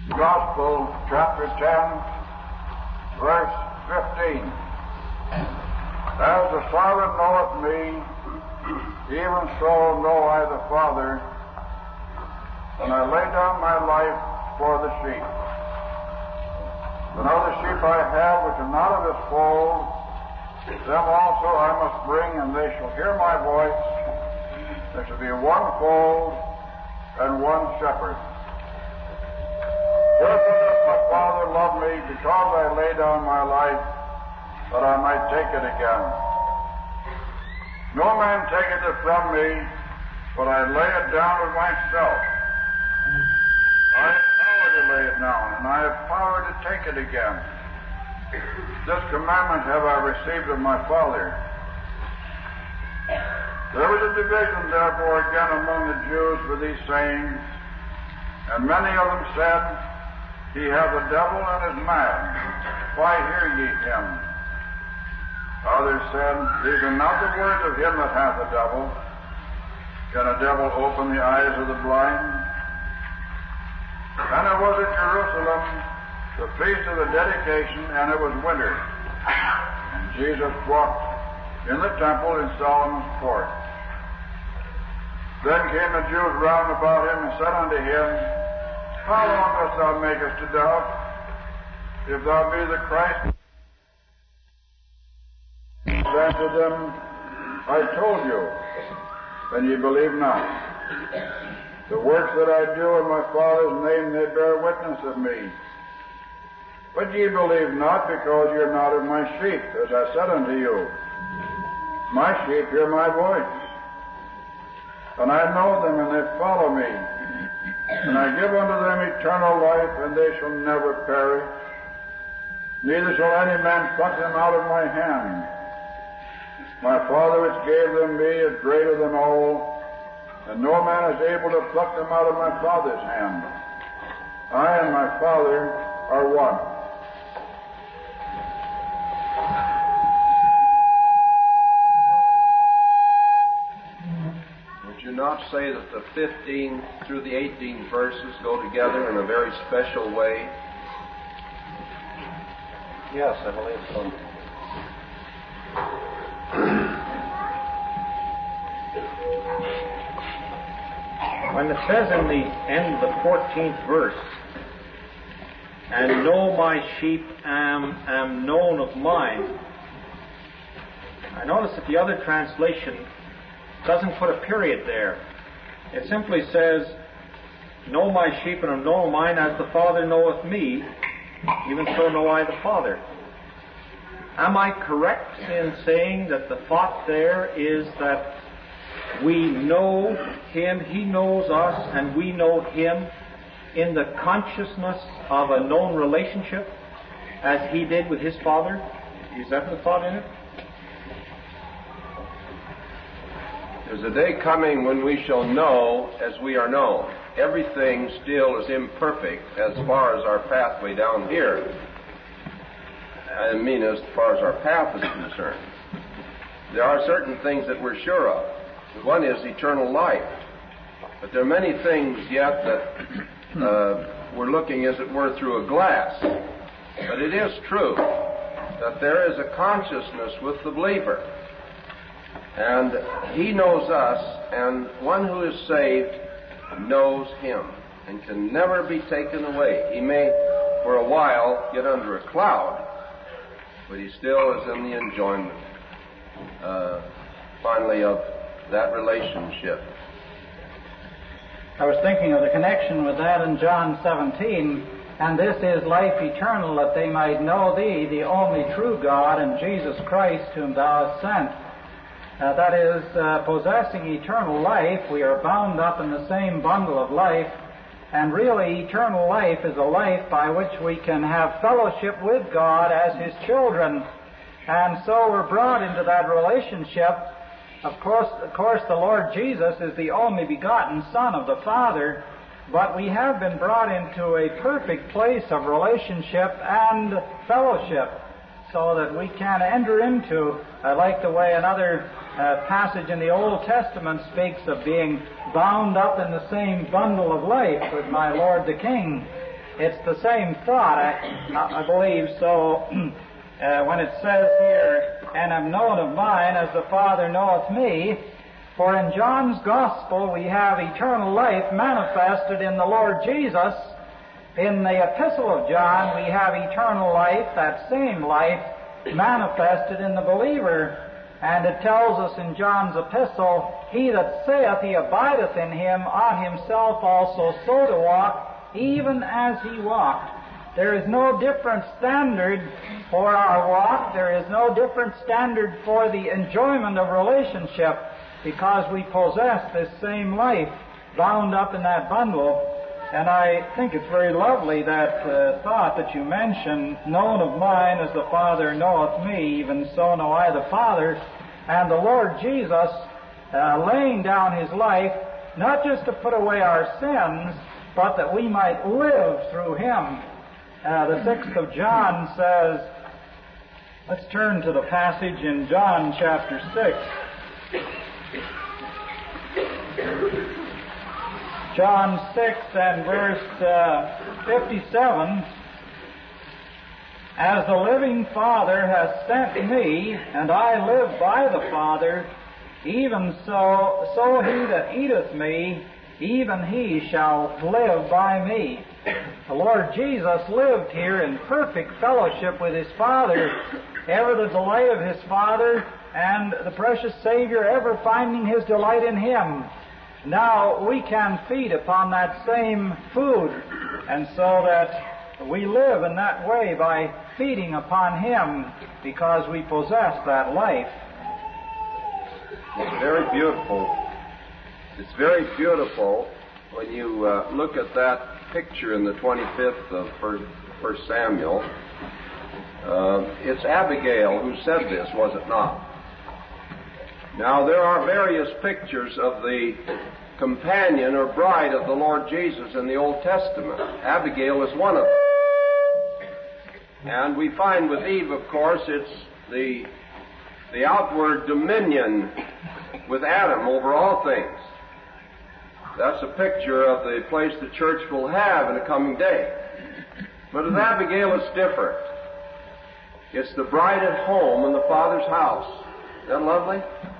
Gospel, chapter 10, verse 15. As the Father knoweth me, even so know I the Father, and I lay down my life for the sheep. And other sheep I have which are not of this fold, them also I must bring, and they shall hear my voice. There shall be one fold and one shepherd. Therefore doth my Father love me, because I lay down my life, that I might take it again. No man taketh it from me, but I lay it down of myself. I have power to lay it down, and I have power to take it again. This commandment have I received of my Father. There was a division, therefore, again among the Jews for these sayings, and many of them said, He hath a devil and is mad. Why hear ye him? Others said, These are not the words of him that hath a devil. Can a devil open the eyes of the blind? And it was at Jerusalem, the feast of the dedication, and it was winter. And Jesus walked in the temple in Solomon's court. Then came the Jews round about him and said unto him, How long dost thou make us to doubt? If thou be the Christ, answer them, I told you, and ye believe not. The works that I do in my Father's name, they bear witness of me. But ye believe not, because ye are not of my sheep, as I said unto you. My sheep hear my voice, and I know them, and they follow me. And I give unto them eternal life, and they shall never perish, neither shall any man pluck them out of my hand. My Father which gave them me is greater than all, and no man is able to pluck them out of my Father's hand. I and my Father are one. Would you not say that the 15 through the 18 verses go together in a very special way? Yes, I believe so. When it says in the end of the 14th verse, and know my sheep am known of mine, I notice that the other translation doesn't put a period there. It simply says, know my sheep and am known of mine, as the Father knoweth me, even so know I the Father. Am I correct in saying that the thought there is that we know Him, He knows us, and we know Him in the consciousness of a known relationship, as He did with His Father? Is that the thought in it? There's a day coming when we shall know as we are known. Everything still is imperfect as far as our pathway down here. I mean, as far as our path is concerned. There are certain things that we're sure of. One is eternal life. But there are many things yet that we're looking, as it were, through a glass. But it is true that there is a consciousness with the believer. And he knows us, and one who is saved knows Him and can never be taken away. He may, for a while, get under a cloud, but he still is in the enjoyment, finally, of that relationship. I was thinking of the connection with that in John 17, and this is life eternal, that they might know Thee, the only true God, and Jesus Christ, whom Thou hast sent. That is, possessing eternal life, we are bound up in the same bundle of life, and really eternal life is a life by which we can have fellowship with God as His children. And so we're brought into that relationship. Of course, the Lord Jesus is the only begotten Son of the Father, but we have been brought into a perfect place of relationship and fellowship, so that we can enter into, I like the way another passage in the Old Testament speaks of being bound up in the same bundle of life with my Lord the King. it's the same thought, I believe. So when it says here, and am known of mine as the Father knoweth me, for in John's Gospel we have eternal life manifested in the Lord Jesus. In the Epistle of John we have eternal life, that same life, manifested in the believer. And it tells us in John's epistle, he that saith he abideth in him ought himself also so to walk, even as he walked. There is no different standard for our walk. There is no different standard for the enjoyment of relationship, because we possess this same life bound up in that bundle. And I think it's very lovely, that thought that you mentioned, known of mine as the Father knoweth me, even so know I the Father. And the Lord Jesus laying down His life, not just to put away our sins, but that we might live through Him. The 6th of John says, let's turn to the passage in John chapter 6. John 6 and verse 57, as the living Father hath sent me, and I live by the Father, even so he that eateth me, even he shall live by me. The Lord Jesus lived here in perfect fellowship with His Father, ever the delight of His Father, and the precious Savior ever finding His delight in Him. Now we can feed upon that same food, and so that we live in that way by feeding upon Him, because we possess that life. It's very beautiful. It's very beautiful when you look at that picture in the 25th of 1 Samuel. It's Abigail who said this, was it not? Now, there are various pictures of the companion or bride of the Lord Jesus in the Old Testament. Abigail is one of them. And we find with Eve, of course, it's the outward dominion with Adam over all things. That's a picture of the place the church will have in the coming day. But with Abigail, it's different. It's the bride at home in the Father's house. Isn't that lovely?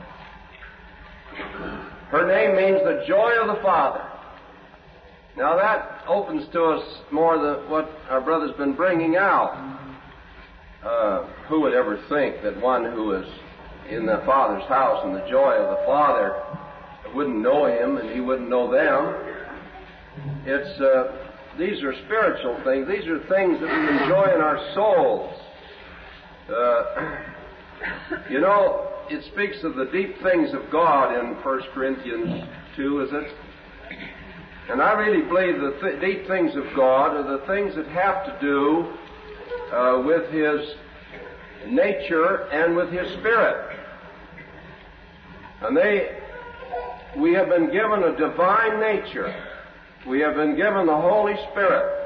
Her name means the joy of the Father. Now that opens to us more than what our brother's been bringing out. Who would ever think that one who is in the Father's house and the joy of the Father wouldn't know Him and He wouldn't know them? These are spiritual things. These are things that we enjoy in our souls. You know, it speaks of the deep things of God in 1 Corinthians 2, is it? And I really believe the deep things of God are the things that have to do with His nature and with His Spirit. And we have been given a divine nature. We have been given the Holy Spirit.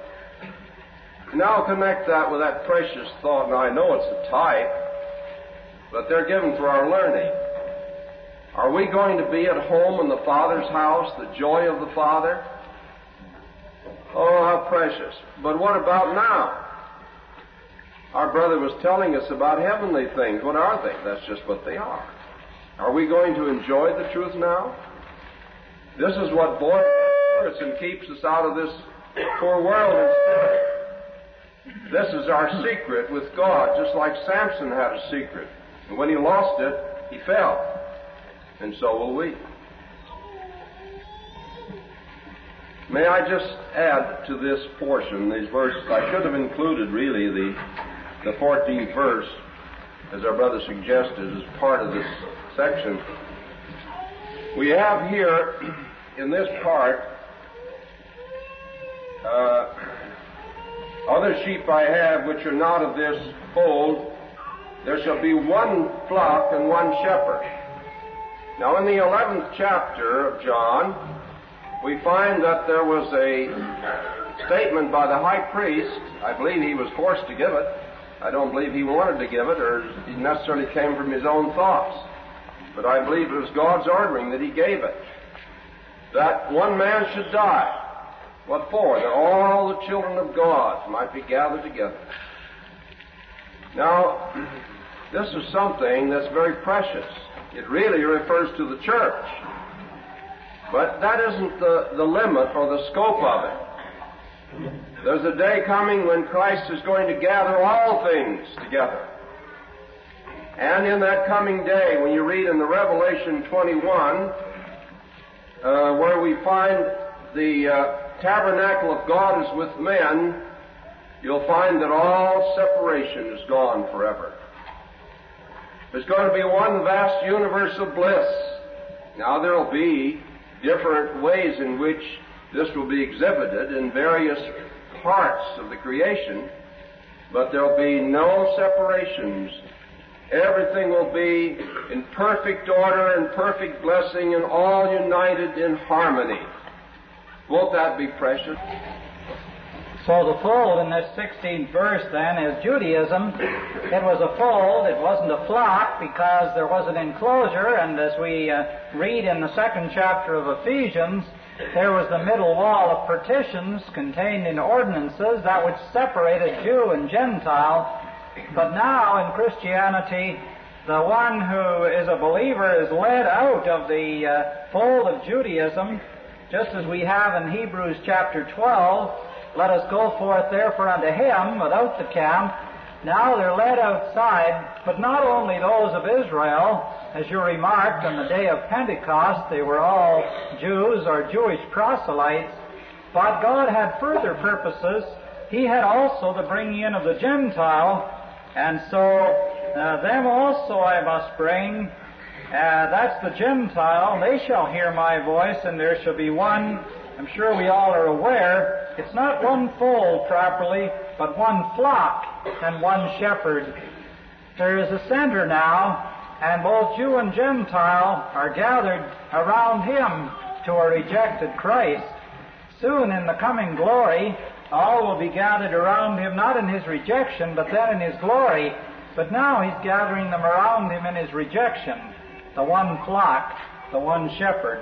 Now connect that with that precious thought. Now I know it's a type, but they're given for our learning. Are we going to be at home in the Father's house, the joy of the Father? Oh, how precious. But what about now? Our brother was telling us about heavenly things. What are they? That's just what they are. Are we going to enjoy the truth now? This is what boils us and keeps us out of this poor world instead. This is our secret with God, just like Samson had a secret. And when he lost it, he fell. And so will we. May I just add to this portion, these verses. I should have included really the 14th verse, as our brother suggested, as part of this section. We have here, in this part, other sheep I have which are not of this fold, there shall be one flock and one shepherd. Now in the 11th chapter of John, we find that there was a statement by the high priest. I believe he was forced to give it. I don't believe he wanted to give it, or it necessarily came from his own thoughts. But I believe it was God's ordering that he gave it. That one man should die. What for? That all all the children of God might be gathered together. Now, this is something that's very precious. It really refers to the church. But that isn't the limit or the scope of it. There's a day coming when Christ is going to gather all things together. And in that coming day, when you read in the Revelation 21, where we find the tabernacle of God is with men, you'll find that all separation is gone forever. There's going to be one vast universe of bliss. Now, there will be different ways in which this will be exhibited in various parts of the creation, but there will be no separations. Everything will be in perfect order and perfect blessing and all united in harmony. Won't that be precious? So the fold in this 16th verse then is Judaism. It was a fold, it wasn't a flock, because there was an enclosure, and as we read in the 2nd chapter of Ephesians, there was the middle wall of partitions contained in ordinances that which separated Jew and Gentile. But now in Christianity, the one who is a believer is led out of the fold of Judaism, just as we have in Hebrews chapter 12. Let us go forth therefore unto him without the camp. Now they're led outside, but not only those of Israel. As you remarked, on the day of Pentecost, they were all Jews or Jewish proselytes. But God had further purposes. He had also the bringing in of the Gentile, and so them also I must bring. That's the Gentile. They shall hear my voice, and there shall be one. I'm sure we all are aware, it's not one fold properly, but one flock and one shepherd. There is a center now, and both Jew and Gentile are gathered around him to a rejected Christ. Soon in the coming glory, all will be gathered around him, not in his rejection, but then in his glory. But now he's gathering them around him in his rejection, the one flock, the one shepherd.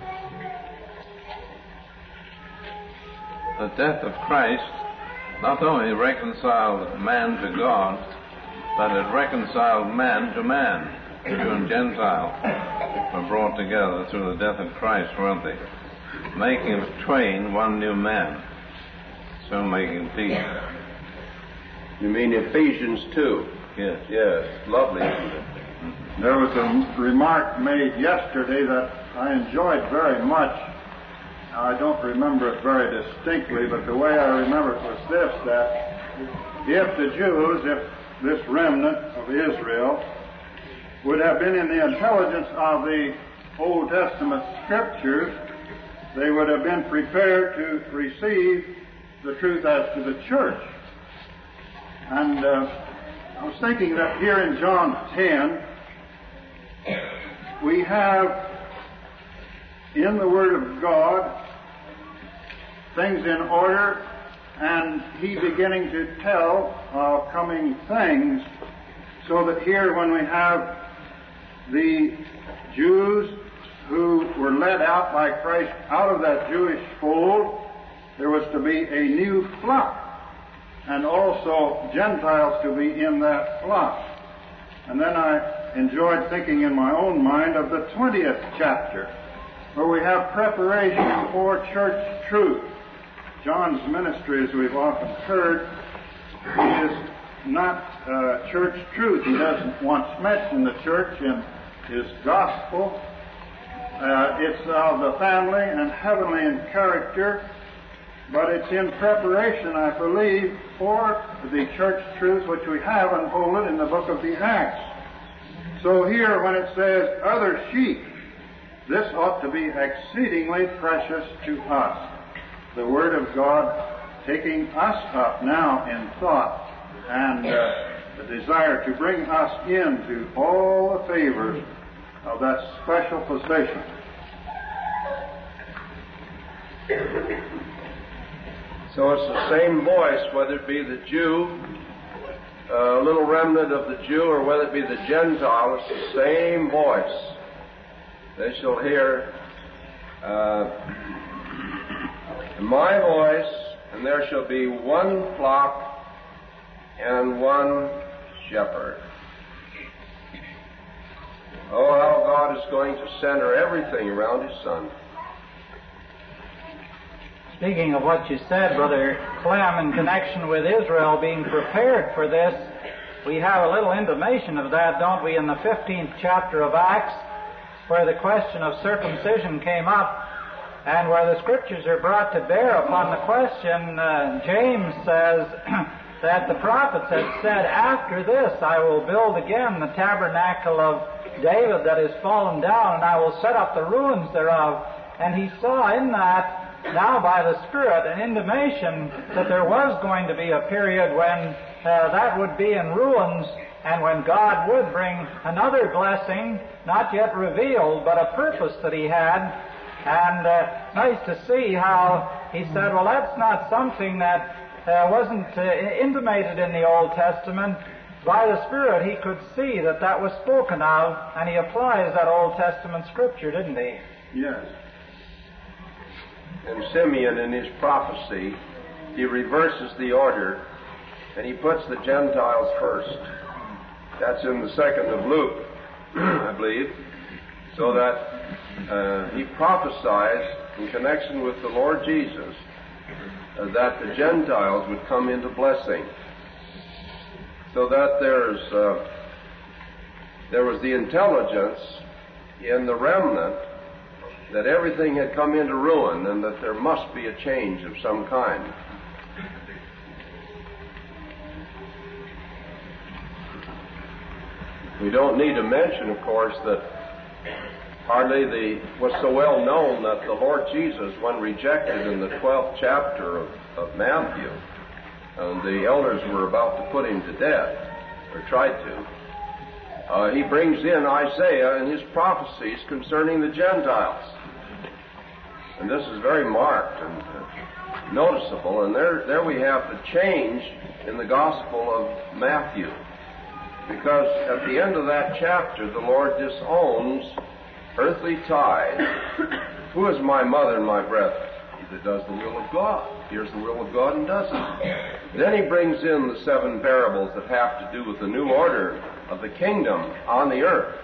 The death of Christ not only reconciled man to God, but it reconciled man to man. Jew and Gentile were brought together through the death of Christ, weren't they? Making of twain one new man, so making peace. You mean Ephesians 2? Yes. Yes. Lovely, isn't it? There was a remark made yesterday that I enjoyed very much. I don't remember it very distinctly, but the way I remember it was this, that if the Jews, if this remnant of Israel, would have been in the intelligence of the Old Testament Scriptures, they would have been prepared to receive the truth as to the church. And I was thinking that here in John 10, we have in the Word of God things in order, and he beginning to tell of coming things, so that here when we have the Jews who were led out by Christ out of that Jewish fold, there was to be a new flock, and also Gentiles to be in that flock. And then I enjoyed thinking in my own mind of the 20th chapter, where we have preparation for church truth. John's ministry, as we've often heard, is not church truth. He doesn't once mention the church in his gospel. It's of the family and heavenly in character, but it's in preparation, I believe, for the church truth which we have unfolded in the book of the Acts. So here, when it says other sheep, this ought to be exceedingly precious to us. The Word of God taking us up now in thought, and the desire to bring us into all the favors of that special position. So it's the same voice, whether it be the Jew, a little remnant of the Jew, or whether it be the Gentile, it's the same voice. They shall hear my voice, and there shall be one flock and one shepherd. Oh, how God is going to center everything around His Son. Speaking of what you said, Brother Clem, in connection with Israel being prepared for this, we have a little intimation of that, don't we, in the 15th chapter of Acts, where the question of circumcision came up, and where the Scriptures are brought to bear upon the question. James says that the prophets had said, "After this I will build again the tabernacle of David that is fallen down, and I will set up the ruins thereof." And he saw in that, now by the Spirit, an intimation that there was going to be a period when that would be in ruins, and when God would bring another blessing, not yet revealed, but a purpose that He had. And nice to see how he said, well, that's not something that wasn't intimated in the Old Testament. By the Spirit he could see that that was spoken of, and he applies that Old Testament Scripture, didn't he? Yes. And Simeon, in his prophecy, he reverses the order, and he puts the Gentiles first. That's in the 2nd of Luke, I believe, so that he prophesies in connection with the Lord Jesus that the Gentiles would come into blessing. So that there was the intelligence in the remnant that everything had come into ruin and that there must be a change of some kind. We don't need to mention, of course, that was so well known that the Lord Jesus, when rejected in the 12th chapter of Matthew, and the elders were about to put Him to death, or tried to, He brings in Isaiah and his prophecies concerning the Gentiles. And this is very marked and noticeable, and there we have the change in the Gospel of Matthew. Because at the end of that chapter, the Lord disowns earthly ties. Who is my mother and my brethren? He that does the will of God. Hears the will of God and does it. Then he brings in the 7 parables that have to do with the new order of the kingdom on the earth.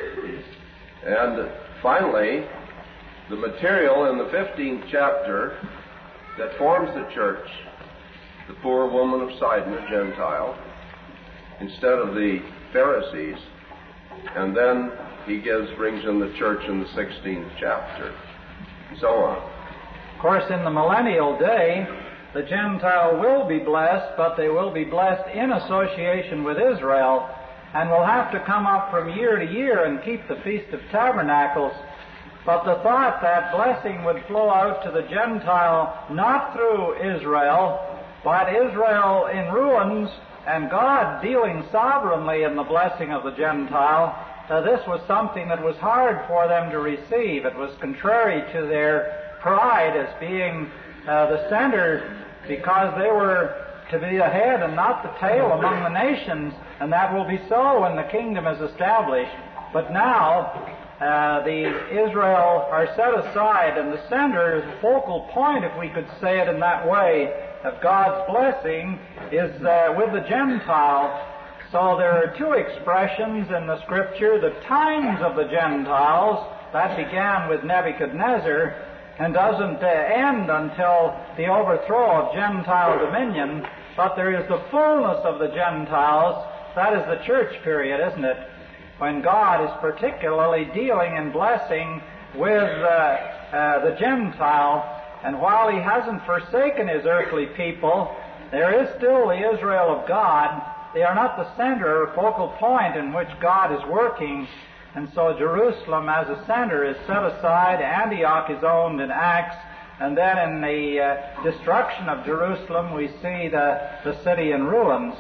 And finally, the material in the 15th chapter that forms the church, the poor woman of Sidon, a Gentile, instead of the Pharisees, and then he brings in the church in the 16th chapter, and so on. Of course, in the millennial day, the Gentile will be blessed, but they will be blessed in association with Israel, and will have to come up from year to year and keep the Feast of Tabernacles. But the thought that blessing would flow out to the Gentile not through Israel, but Israel in ruins, and God dealing sovereignly in the blessing of the Gentile, this was something that was hard for them to receive. It was contrary to their pride as being the center, because they were to be the head and not the tail among the nations, and that will be so when the kingdom is established. But now, the Israel are set aside, and the center, the focal point, if we could say it in that way, of God's blessing is with the Gentile. So there are 2 expressions in the Scripture: the times of the Gentiles, that began with Nebuchadnezzar and doesn't end until the overthrow of Gentile dominion, but there is the fullness of the Gentiles. That is the church period, isn't it? When God is particularly dealing in blessing with the Gentile. And while He hasn't forsaken His earthly people, there is still the Israel of God. They are not the center or focal point in which God is working. And so Jerusalem as a center is set aside. Antioch is owned in Acts. And then in the destruction of Jerusalem, we see the city in ruins.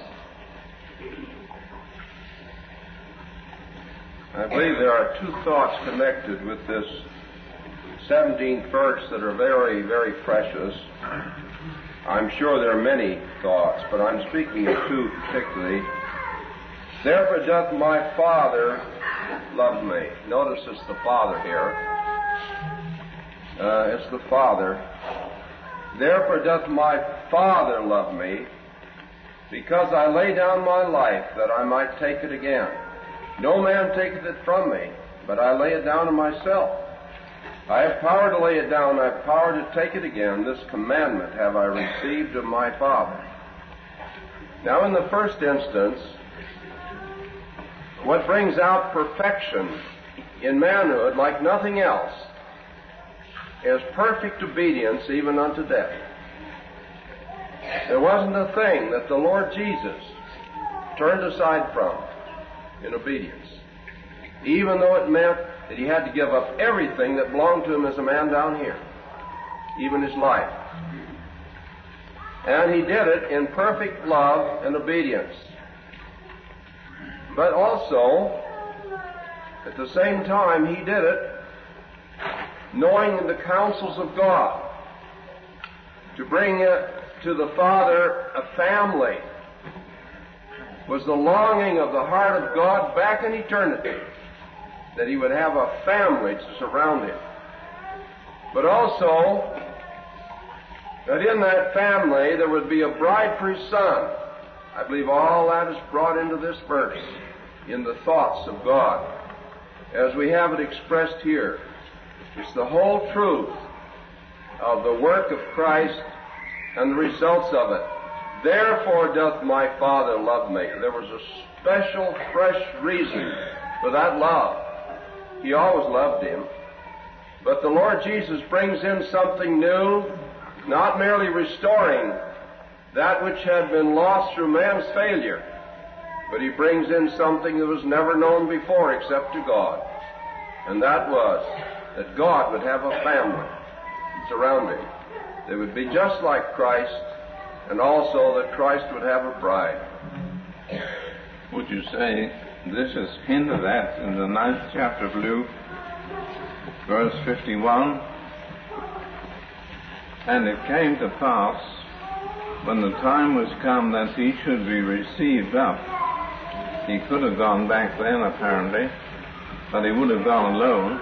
I believe there are 2 thoughts connected with this 17th verse that are very, very precious. I'm sure there are many thoughts, but I'm speaking of 2 particularly. Therefore doth my Father love me. Notice it's the Father here. It's the Father. Therefore doth my Father love me, because I lay down my life that I might take it again. No man taketh it from me, but I lay it down of myself. I have power to lay it down, I have power to take it again. This commandment have I received of my Father. Now, in the first instance, what brings out perfection in manhood, like nothing else, is perfect obedience even unto death. There wasn't a thing that the Lord Jesus turned aside from in obedience, even though it meant that he had to give up everything that belonged to him as a man down here, even his life. And he did it in perfect love and obedience. But also, at the same time, he did it knowing the counsels of God, to bring to the Father a family was the longing of the heart of God back in eternity, that he would have a family to surround him. But also, that in that family there would be a bride for his son. I believe all that is brought into this verse in the thoughts of God, as we have it expressed here. It's the whole truth of the work of Christ and the results of it. Therefore doth my Father love me. There was a special, fresh reason for that love. He always loved him. But the Lord Jesus brings in something new, not merely restoring that which had been lost through man's failure, but he brings in something that was never known before except to God. And that was that God would have a family surround him. They would be just like Christ, and also that Christ would have a bride. Would you say this is hinted at in the 9th chapter of Luke, verse 51? And it came to pass, when the time was come that he should be received up, he could have gone back then apparently, but he would have gone alone.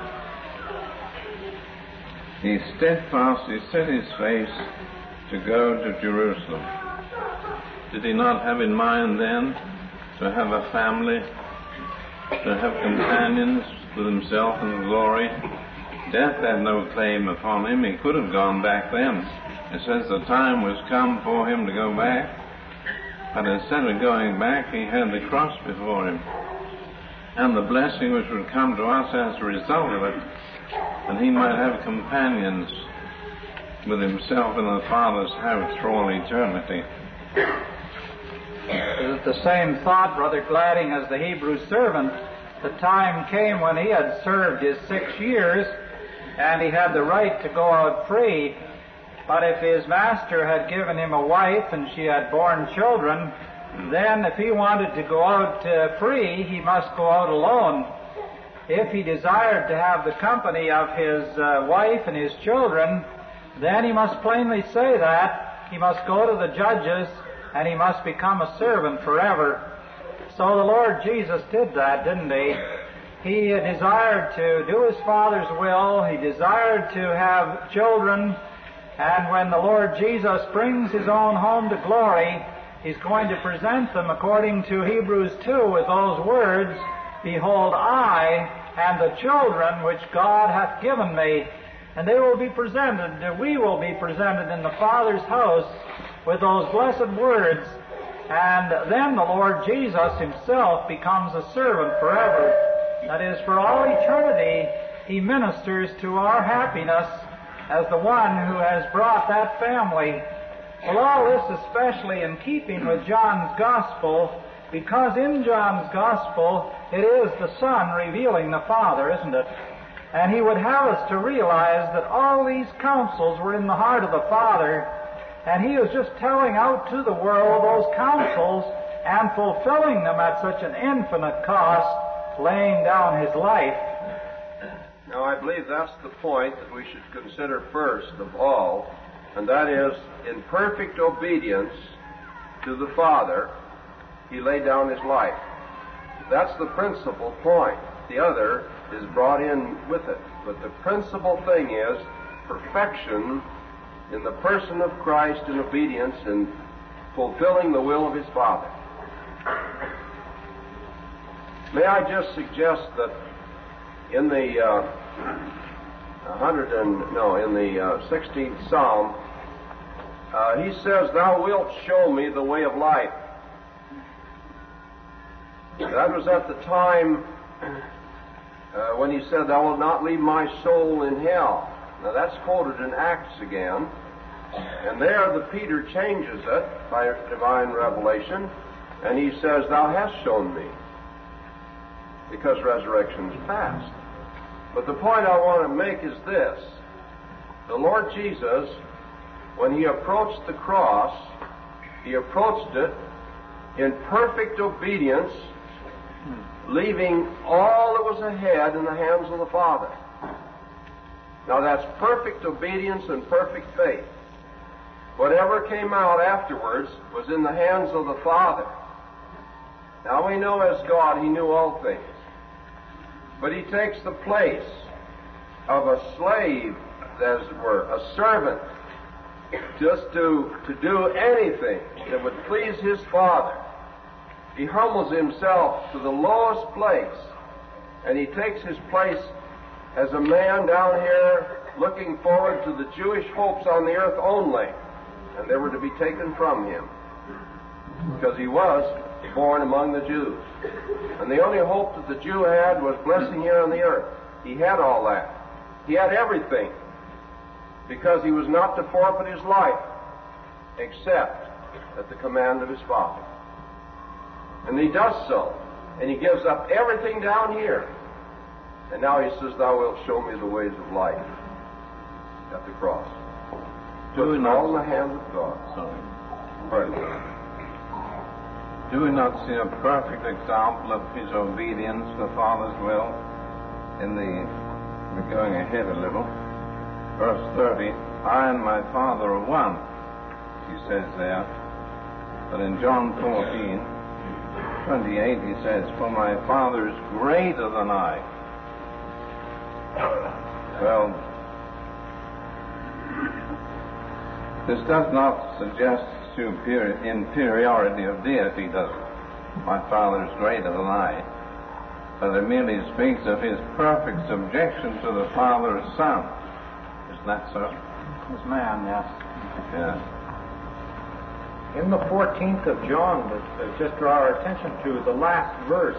He steadfastly set his face to go to Jerusalem. Did he not have in mind then to have a family, to have companions with himself in glory? Death had no claim upon him. He could have gone back then. It says the time was come for him to go back, but instead of going back, he had the cross before him, and the blessing which would come to us as a result of it, and he might have companions with himself in the Father's house for all eternity. Is it the same thought, Brother Gladding, as the Hebrew servant? The time came when he had served his 6 years, and he had the right to go out free. But if his master had given him a wife and she had borne children, then if he wanted to go out free, he must go out alone. If he desired to have the company of his wife and his children, then he must plainly say that. He must go to the judges, and he must become a servant forever. So the Lord Jesus did that, didn't he? He desired to do his Father's will. He desired to have children. And when the Lord Jesus brings his own home to glory, he's going to present them according to Hebrews 2 with those words, Behold, I and the children which God hath given me. And they will be presented, we will be presented in the Father's house with those blessed words. And then the Lord Jesus himself becomes a servant forever. That is, for all eternity, he ministers to our happiness as the one who has brought that family. Well, all this especially in keeping with John's Gospel, because in John's Gospel it is the Son revealing the Father, isn't it? And he would have us to realize that all these counsels were in the heart of the Father, and he was just telling out to the world those counsels and fulfilling them at such an infinite cost, laying down his life. Now, I believe that's the point that we should consider first of all, and that is, in perfect obedience to the Father, he laid down his life. That's the principal point. The other is brought in with it. But the principal thing is perfection in the person of Christ in obedience and fulfilling the will of his Father. May I just suggest that in the 16th Psalm, he says, "Thou wilt show me the way of life." That was at the time when he said, "Thou wilt not leave my soul in hell." Now that's quoted in Acts again. And there the Peter changes it by divine revelation, and he says, "Thou hast shown me," because resurrection is past. But the point I want to make is this. The Lord Jesus, when he approached the cross, he approached it in perfect obedience, leaving all that was ahead in the hands of the Father. Now that's perfect obedience and perfect faith. Whatever came out afterwards was in the hands of the Father. Now we know as God he knew all things. But he takes the place of a slave, as it were, a servant, just to do anything that would please his Father. He humbles himself to the lowest place, and he takes his place as a man down here looking forward to the Jewish hopes on the earth only, and they were to be taken from him, because he was born among the Jews. And the only hope that the Jew had was blessing here on the earth. He had all that. He had everything, because he was not to forfeit his life except at the command of his Father. And he does so, and he gives up everything down here. And now he says, "Thou wilt show me the ways of life," at the cross. Puts it all in the hands of God. Pardon me. Do we not see a perfect example of his obedience to the Father's will in we're going ahead a little, verse 30, "I and my Father are one," he says there. But in John 14:28 he says, "For my Father is greater than I." Well, this does not suggest inferiority of deity, does it? My Father is greater than I. But it merely speaks of his perfect subjection to the Father as Son. Isn't that so? As man, yes. Yes. In the 14th of John, just draw our attention to the last verse,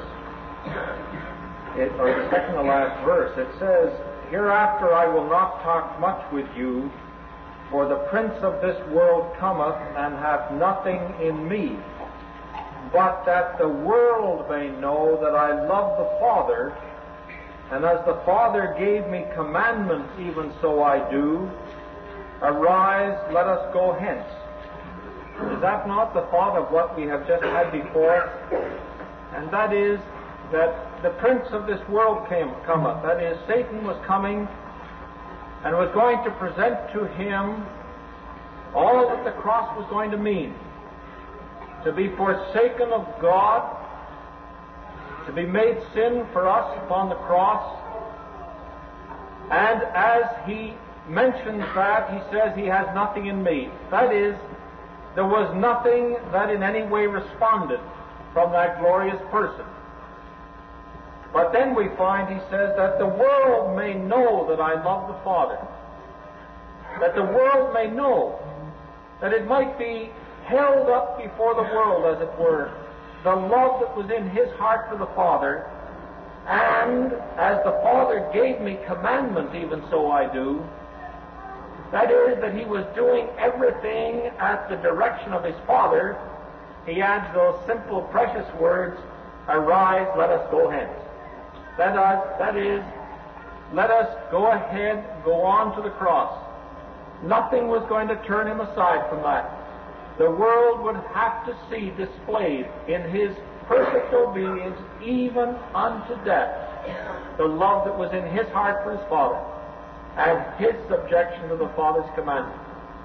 or the second to last verse. It says, "Hereafter I will not talk much with you, for the prince of this world cometh, and hath nothing in me. But that the world may know that I love the Father, and as the Father gave me commandment, even so I do. Arise, let us go hence." Is that not the thought of what we have just had before? And that is that the prince of this world cometh. That is, Satan was coming and was going to present to him all that the cross was going to mean. To be forsaken of God, to be made sin for us upon the cross. And as he mentions that, he says, "He has nothing in me." That is, there was nothing that in any way responded from that glorious person. But then we find, he says, that the world may know that I love the Father. That the world may know, that it might be held up before the world, as it were, the love that was in his heart for the Father. And as the Father gave me commandment, even so I do. That is, that he was doing everything at the direction of his Father. He adds those simple, precious words, "Arise, let us go hence." That is, let us go ahead, go on to the cross. Nothing was going to turn him aside from that. The world would have to see displayed in his perfect obedience, even unto death, the love that was in his heart for his Father, and his subjection to the Father's commandment.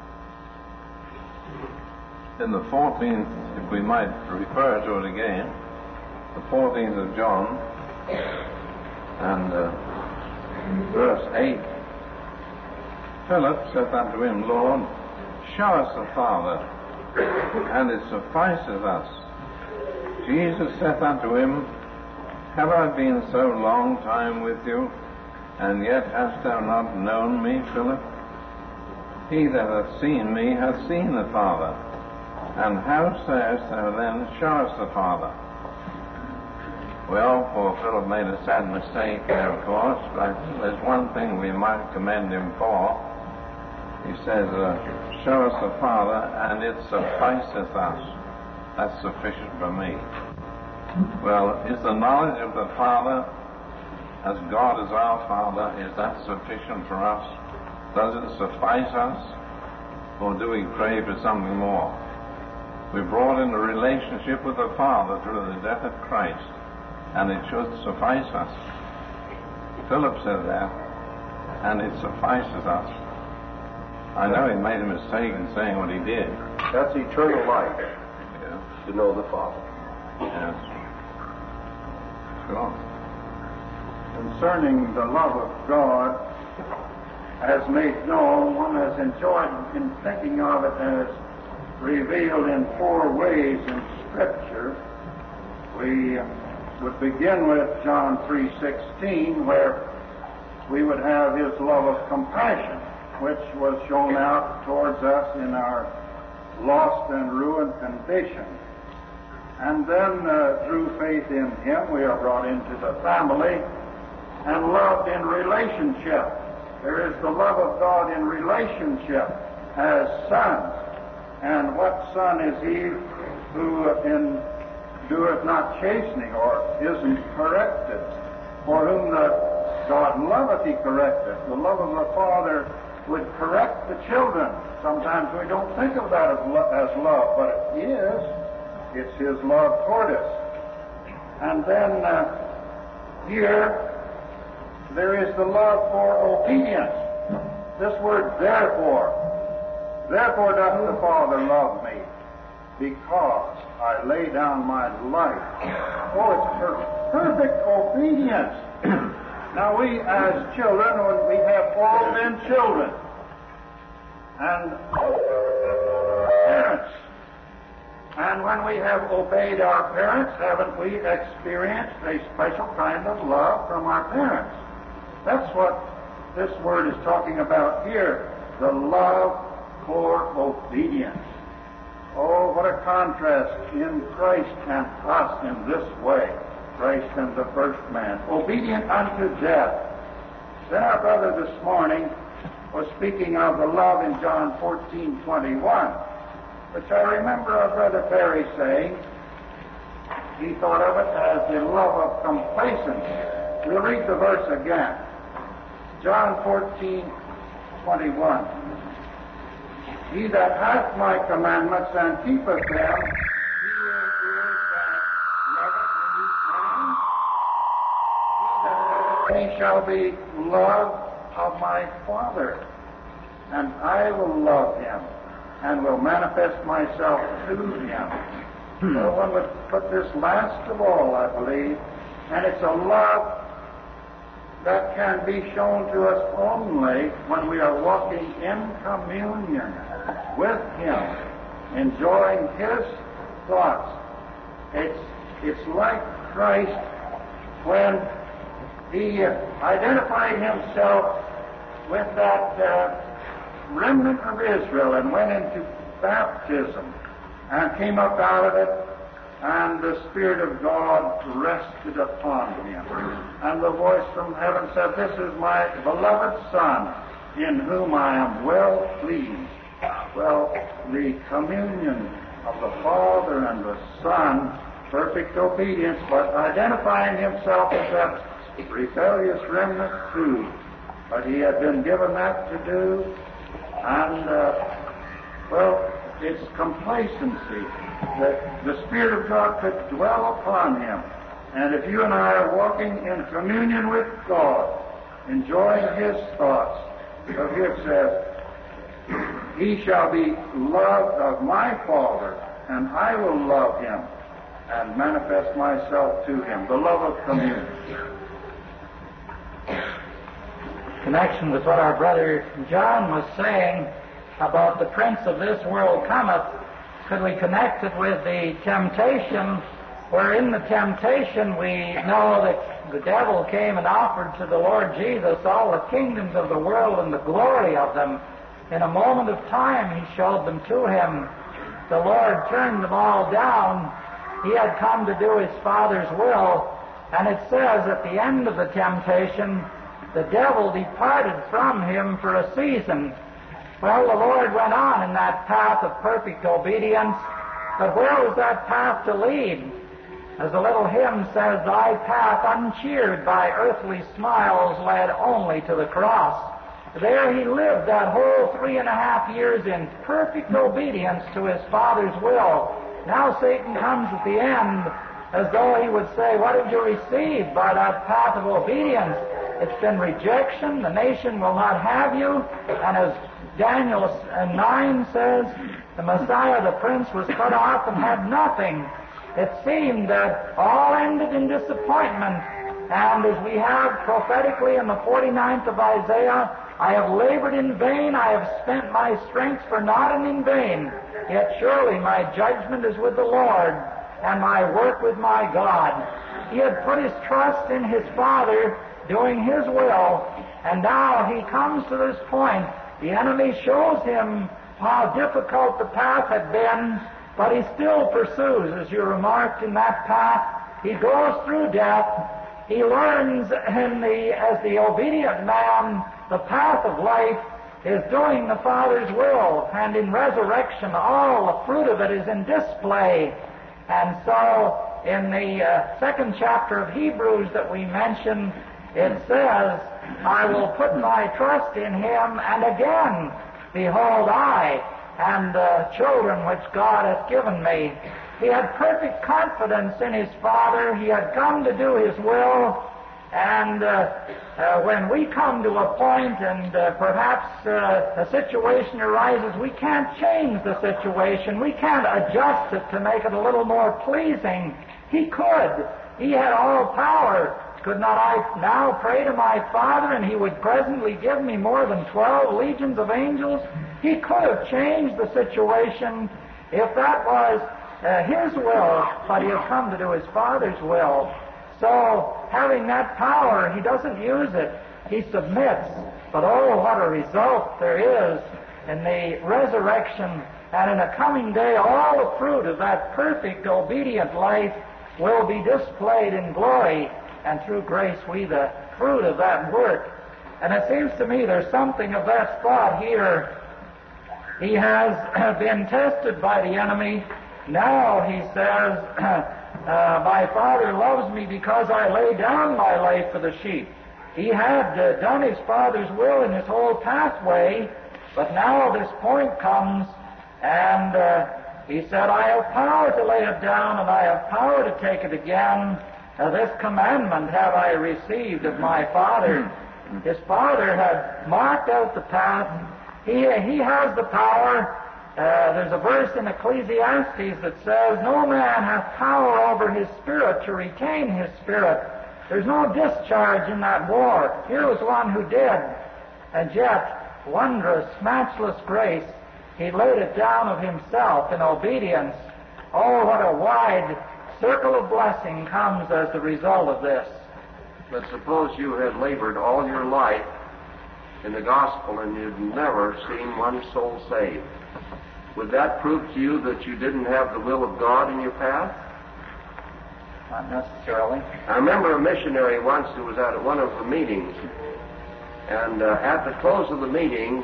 In the 14th, if we might refer to it again, the 14th of John, and verse 8, Philip saith unto him, Lord, show us the Father, and it suffices us. Jesus saith unto him, Have I been so long time with you, and yet hast thou not known me, Philip? He that hath seen me hath seen the Father. And how sayest thou then, Show us the Father? Well, poor Philip made a sad mistake there, of course, but there's one thing we might commend him for. He says, Show us the Father, and it sufficeth us. That's sufficient for me. Well, is the knowledge of the Father, as God is our Father, is that sufficient for us? Does it suffice us? Or do we crave for something more? We're brought into a relationship with the Father through the death of Christ, and it should suffice us. Philip said that, and it suffices us. I know he made a mistake in saying what he did. That's eternal life, Yeah. to know the Father. Yes. Sure. Concerning the love of God as made known, one has enjoyed in thinking of it as revealed in four ways in Scripture. We would begin with John 3:16, where we would have his love of compassion, which was shown out towards us in our lost and ruined condition. And then through faith in him, we are brought into the family and loved in relationship. There is the love of God in relationship as sons. And what son is he who endureth not chastening, or isn't corrected? For whom God loveth, he correcteth. The love of the Father would correct the children. Sometimes we don't think of that as love, but it is. It's his love toward us. And then here, there is the love for obedience. This word, therefore. Therefore doth the Father love me, because I lay down my life. Oh, it's perfect obedience. Now we as children, when we have all been children, and parents, and when we have obeyed our parents, haven't we experienced a special kind of love from our parents? That's what this word is talking about here, the love for obedience. Oh, what a contrast in Christ and us in this way. Christ and the first man, obedient unto death. Then our brother this morning was speaking of the love in John 14:21, which I remember our brother Perry saying he thought of it as the love of complacency. We'll read the verse again. John 14:21. He that hath my commandments and keepeth them, he shall be loved of my Father, and I will love him, and will manifest myself to him. So one would put this last of all, I believe, and it's a love that can be shown to us only when we are walking in communion with him, enjoying his thoughts. It's like Christ when he identified himself with that remnant of Israel and went into baptism and came up out of it, and the Spirit of God rested upon him. And the voice from heaven said, This is my beloved Son, in whom I am well pleased. Well, the communion of the Father and the Son, perfect obedience, but identifying himself as that rebellious remnant too. But he had been given that to do, and, it's complacency that the Spirit of God could dwell upon him. And if you and I are walking in communion with God, enjoying his thoughts, so here it says, He shall be loved of my Father, and I will love him, and manifest myself to him. The love of communion. Connection with what our brother John was saying, about the prince of this world cometh, could we connect it with the temptation, where in the temptation we know that the devil came and offered to the Lord Jesus all the kingdoms of the world and the glory of them. In a moment of time he showed them to him. The Lord turned them all down. He had come to do his Father's will. And it says at the end of the temptation, the devil departed from him for a season. Well, the Lord went on in that path of perfect obedience, but where was that path to lead? As the little hymn says, thy path uncheered by earthly smiles led only to the cross. There he lived that whole 3.5 years in perfect obedience to his Father's will. Now Satan comes at the end as though he would say, what did you receive by that path of obedience? It's been rejection. The nation will not have you. And as Daniel 9 says, the Messiah, the Prince, was cut off and had nothing. It seemed that all ended in disappointment. And as we have prophetically in the 49th of Isaiah, I have labored in vain, I have spent my strength for naught and in vain. Yet surely my judgment is with the Lord, and my work with my God. He had put his trust in his Father, doing his will, and now he comes to this point. The enemy shows him how difficult the path had been, but he still pursues, as you remarked in that path. He goes through death. He learns as the obedient man, the path of life is doing the Father's will, and in resurrection all the fruit of it is in display. And so in the 2nd chapter of Hebrews that we mentioned, it says, I will put my trust in him, and again, behold, I and the children which God hath given me. He had perfect confidence in his Father. He had come to do his will. And when we come to a point and perhaps a situation arises, we can't change the situation. We can't adjust it to make it a little more pleasing. He could. He had all power. Could not I now pray to my Father and he would presently give me more than 12 legions of angels? He could have changed the situation if that was his will, but he had come to do his Father's will. So, having that power, he doesn't use it. He submits. But oh, what a result there is in the resurrection, and in a coming day, all the fruit of that perfect, obedient life will be displayed in glory, and through grace we the fruit of that work. And it seems to me there's something of that thought here. He has been tested by the enemy. Now, he says, my Father loves me because I lay down my life for the sheep. He had done his Father's will in his whole pathway, but now this point comes, and he said, I have power to lay it down, and I have power to take it again. This commandment have I received of my Father. His Father had marked out the path. He has the power. There's a verse in Ecclesiastes that says, no man hath power over his spirit to retain his spirit. There's no discharge in that war. Here was one who did. And yet, wondrous, matchless grace, he laid it down of himself in obedience. Oh, what a wide circle of blessing comes as the result of this. But suppose you had labored all your life in the gospel and you'd never seen one soul saved. Would that prove to you that you didn't have the will of God in your path? Not necessarily. I remember a missionary once who was at one of the meetings, and at the close of the meeting,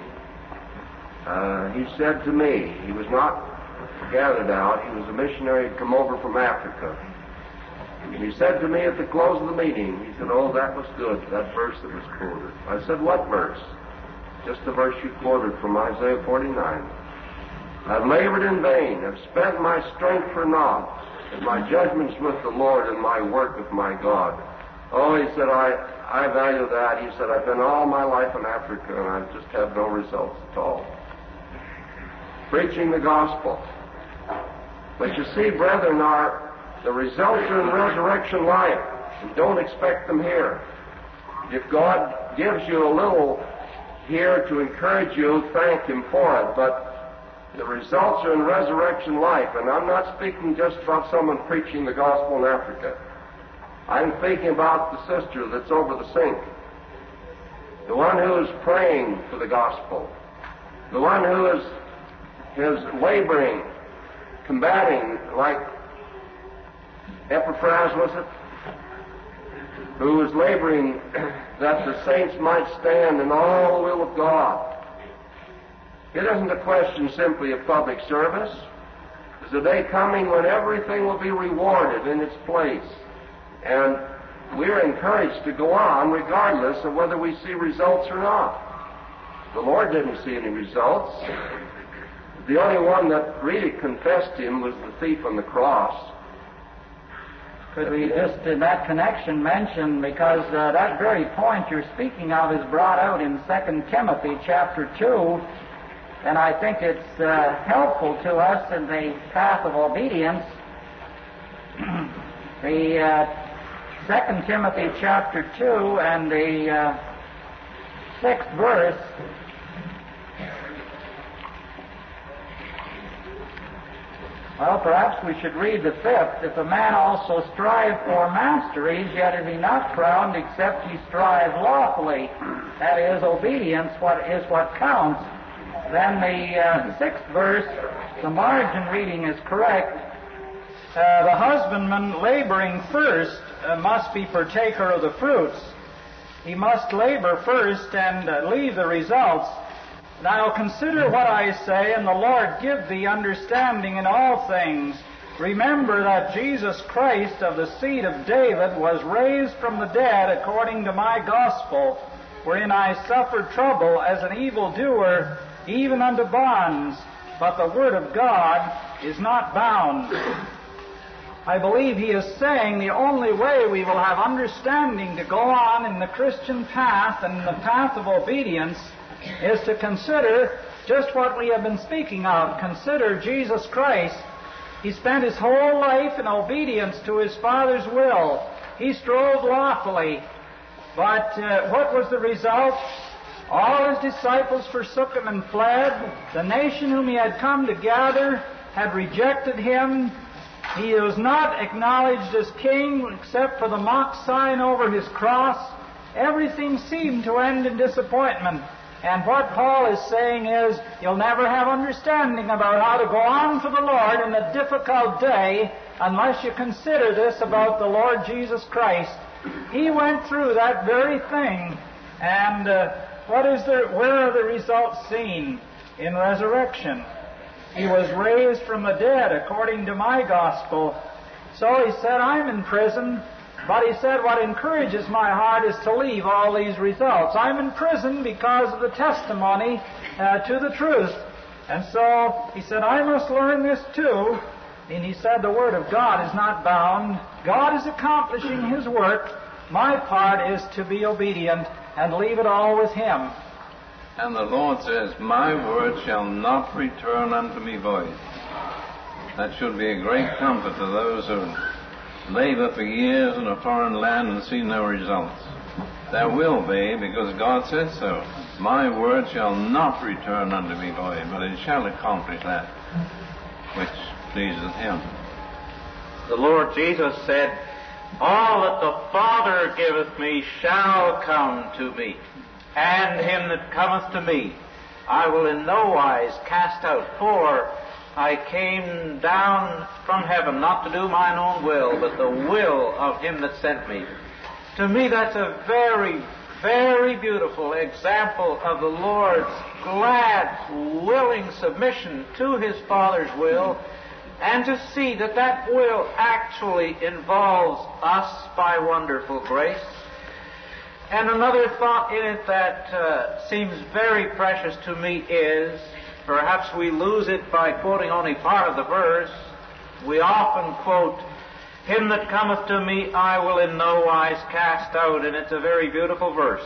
he said to me, he was not gathered out, he was a missionary who had come over from Africa. And he said to me at the close of the meeting, he said, oh, that was good, that verse that was quoted. I said, what verse? Just the verse you quoted from Isaiah 49. I've labored in vain, I've spent my strength for naught, and my judgment's with the Lord and my work with my God. Oh, he said, I value that. He said, I've been all my life in Africa and I've just had no results at all. Preaching the gospel. But you see, brethren, the results are in resurrection life. We don't expect them here. If God gives you a little here to encourage you, thank Him for it, but the results are in resurrection life, and I'm not speaking just about someone preaching the gospel in Africa. I'm thinking about the sister that's over the sink, the one who is praying for the gospel, the one who is laboring, combating, like Epaphras, was it? Who is laboring that the saints might stand in all the will of God. It isn't a question simply of public service. There's a day coming when everything will be rewarded in its place. And we're encouraged to go on regardless of whether we see results or not. The Lord didn't see any results. The only one that really confessed Him was the thief on the cross. Could we just, in that connection, mention, because that very point you're speaking of is brought out in 2 Timothy chapter 2, and I think it's helpful to us in the path of obedience. The 2 Timothy chapter 2 and the 6th verse. Well, perhaps we should read the 5th. If a man also strive for masteries, yet is he not crowned except he strive lawfully. That is, obedience is what counts. Then the 6th verse, the margin reading is correct. The husbandman laboring first must be partaker of the fruits. He must labor first and leave the results. Now consider what I say, and the Lord give thee understanding in all things. Remember that Jesus Christ of the seed of David was raised from the dead according to my gospel, wherein I suffered trouble as an evildoer, even unto bonds, but the word of God is not bound. I believe he is saying the only way we will have understanding to go on in the Christian path and in the path of obedience is to consider just what we have been speaking of. Consider Jesus Christ. He spent his whole life in obedience to his Father's will. He strove lawfully. But what was the result? All his disciples forsook him and fled. The nation whom he had come to gather had rejected him. He was not acknowledged as king except for the mock sign over his cross. Everything seemed to end in disappointment. And what Paul is saying is, you'll never have understanding about how to go on for the Lord in a difficult day unless you consider this about the Lord Jesus Christ. He went through that very thing. And where are the results seen? In resurrection. He was raised from the dead according to my gospel. So he said, I'm in prison. But he said, what encourages my heart is to leave all these results. I'm in prison because of the testimony to the truth. And so he said, I must learn this too. And he said, the Word of God is not bound. God is accomplishing His work. My part is to be obedient and leave it all with Him. And the Lord says, my word shall not return unto me void. That should be a great comfort to those who labor for years in a foreign land and see no results. There will be, because God says so. My word shall not return unto me void, but it shall accomplish that which pleases Him. The Lord Jesus said, all that the Father giveth me shall come to me, and him that cometh to me I will in no wise cast out. For I came down from heaven not to do mine own will, but the will of him that sent me. To me, that's a very, very beautiful example of the Lord's glad, willing submission to His Father's will, and to see that that will actually involves us by wonderful grace. And another thought in it that seems very precious to me is, perhaps we lose it by quoting only part of the verse. We often quote, him that cometh to me I will in no wise cast out, and it's a very beautiful verse.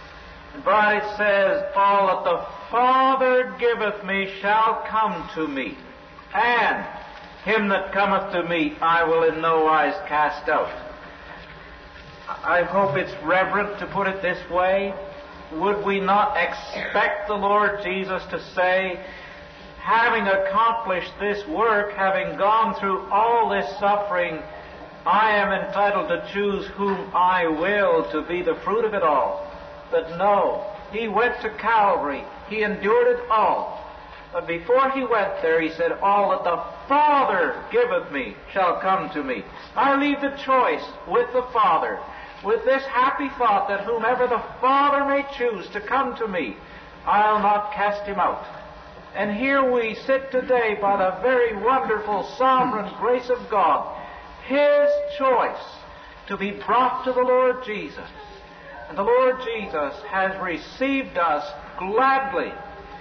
But it says, all that the Father giveth me shall come to me, and him that cometh to me I will in no wise cast out. I hope it's reverent to put it this way. would we not expect the Lord Jesus to say, having accomplished this work, having gone through all this suffering, I am entitled to choose whom I will to be the fruit of it all? But no, He went to Calvary. He endured it all. But before He went there, He said, all that the Father giveth me shall come to me. I leave the choice with the Father, with this happy thought that whomever the Father may choose to come to me, I'll not cast him out. And here we sit today by the very wonderful sovereign grace of God, His choice to be brought to the Lord Jesus. And the Lord Jesus has received us gladly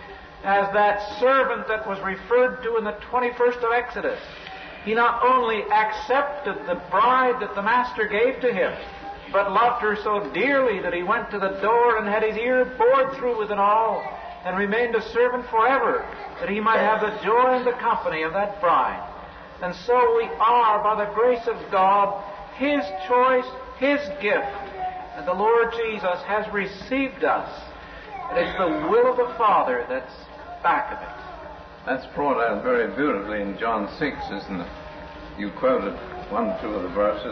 as that servant that was referred to in the 21st of Exodus. He not only accepted the bride that the Master gave to him, but loved her so dearly that he went to the door and had his ear bored through with it all, and remained a servant forever, that he might have the joy and the company of that bride. And so we are, by the grace of God, His choice, His gift. And the Lord Jesus has received us. It is the will of the Father that's back of it. That's brought out very beautifully in John 6, isn't it? You quoted 1, 2 of the verses.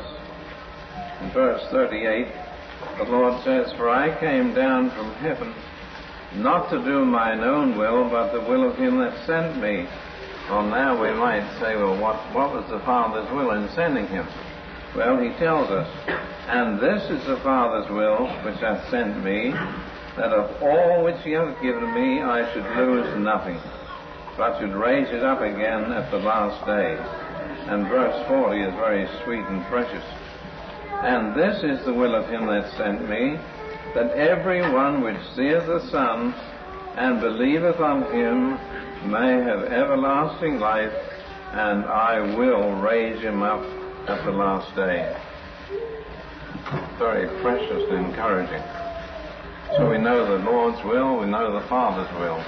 In verse 38, the Lord says, "For I came down from heaven, not to do mine own will, but the will of Him that sent me." Well, now we might say, well, what was the Father's will in sending Him? Well, He tells us, "And this is the Father's will which hath sent me, that of all which He hath given me I should lose nothing, but should raise it up again at the last day." And verse 40 is very sweet and precious. "And this is the will of Him that sent me, that every one which seeth the Son and believeth on Him may have everlasting life, and I will raise him up at the last day." Very precious and encouraging. So we know the Lord's will, we know the Father's will.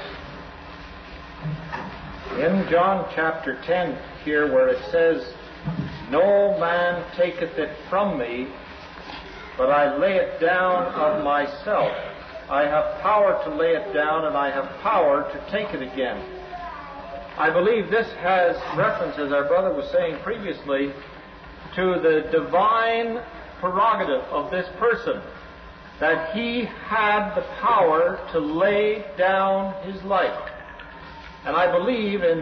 In John chapter 10 here, where it says, "No man taketh it from me, but I lay it down of myself. I have power to lay it down, and I have power to take it again." I believe this has reference, as our brother was saying previously, to the divine prerogative of this person, that He had the power to lay down His life. And I believe in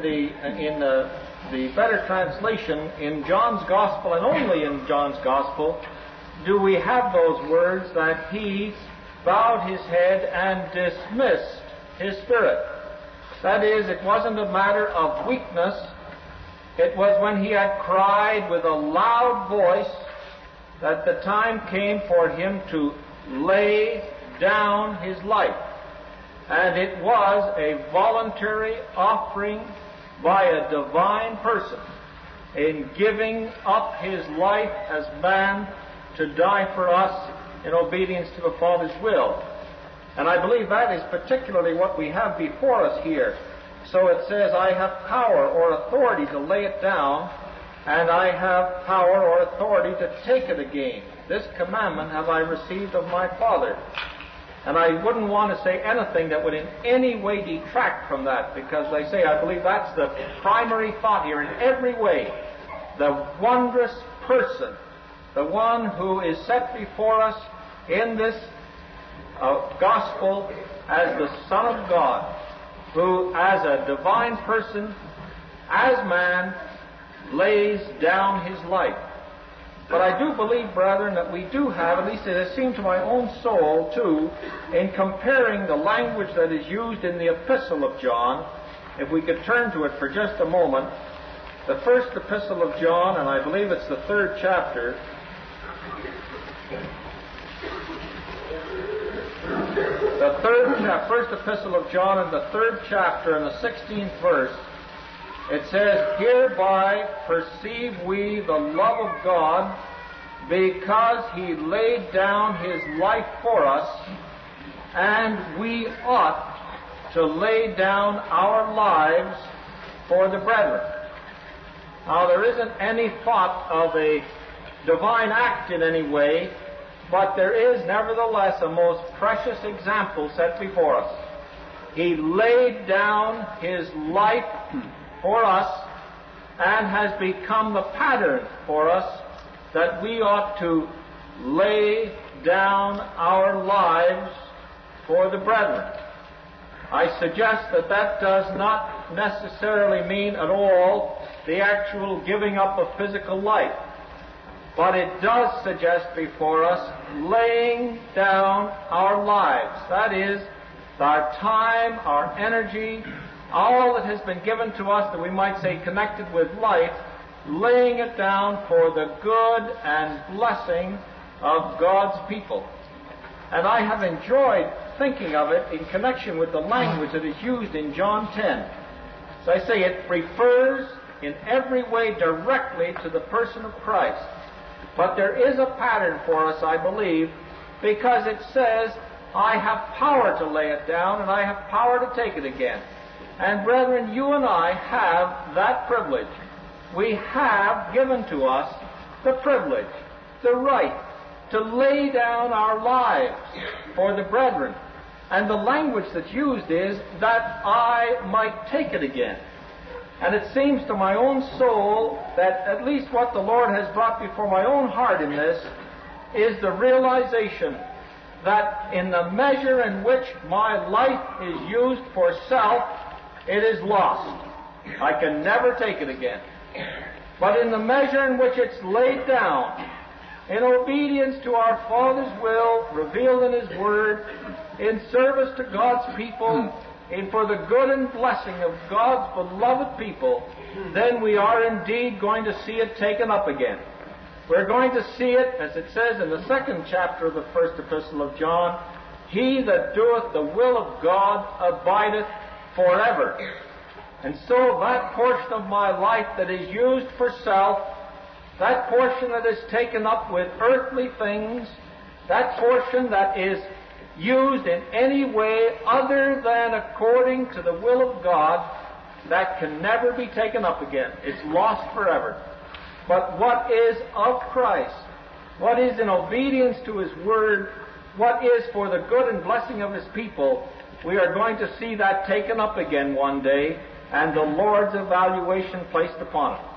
the better translation in John's Gospel, and only in John's Gospel, do we have those words that He bowed His head and dismissed His spirit. That is, it wasn't a matter of weakness. It was when He had cried with a loud voice that the time came for Him to lay down His life. And it was a voluntary offering by a divine person in giving up His life as man to die for us in obedience to the Father's will. And I believe that is particularly what we have before us here. So it says, "I have power or authority to lay it down, and I have power or authority to take it again. This commandment have I received of my Father." And I wouldn't want to say anything that would in any way detract from that, because they say, I believe that's the primary thought here in every way. The wondrous person, the one who is set before us in this gospel as the Son of God, who as a divine person, as man, lays down His life. But I do believe, brethren, that we do have, at least it has seemed to my own soul too, in comparing the language that is used in the Epistle of John, if we could turn to it for just a moment, the first Epistle of John, and I believe it's the 3rd chapter. First Epistle of John in the 3rd chapter and the 16th verse, it says, "Hereby perceive we the love of God, because He laid down His life for us, and we ought to lay down our lives for the brethren." Now, there isn't any thought of a divine act in any way, But there is nevertheless a most precious example set before us. He laid down His life for us and has become the pattern for us that we ought to lay down our lives for the brethren. I suggest that that does not necessarily mean at all the actual giving up of physical life, but it does suggest before us laying down our lives. That is, our time, our energy, all that has been given to us that we might say connected with life, laying it down for the good and blessing of God's people. And I have enjoyed thinking of it in connection with the language that is used in John 10. As I say, it refers in every way directly to the person of Christ. But there is a pattern for us, I believe, because it says, I have power to lay it down and I have power to take it again. And brethren, you and I have that privilege. We have given to us the privilege, the right, to lay down our lives for the brethren. And the language that's used is that I might take it again. And it seems to my own soul that at least what the Lord has brought before my own heart in this is the realization that in the measure in which my life is used for self, it is lost. I can never take it again. But in the measure in which it's laid down, in obedience to our Father's will, revealed in His Word, in service to God's people, and for the good and blessing of God's beloved people, then we are indeed going to see it taken up again. We're going to see it, as it says in the 2nd chapter of the 1st epistle of John, He that doeth the will of God abideth forever. And so that portion of my life that is used for self, that portion that is taken up with earthly things, that portion that is used in any way other than according to the will of God, that can never be taken up again. It's lost forever. But what is of Christ, what is in obedience to His Word, what is for the good and blessing of His people, we are going to see that taken up again one day, and the Lord's evaluation placed upon it.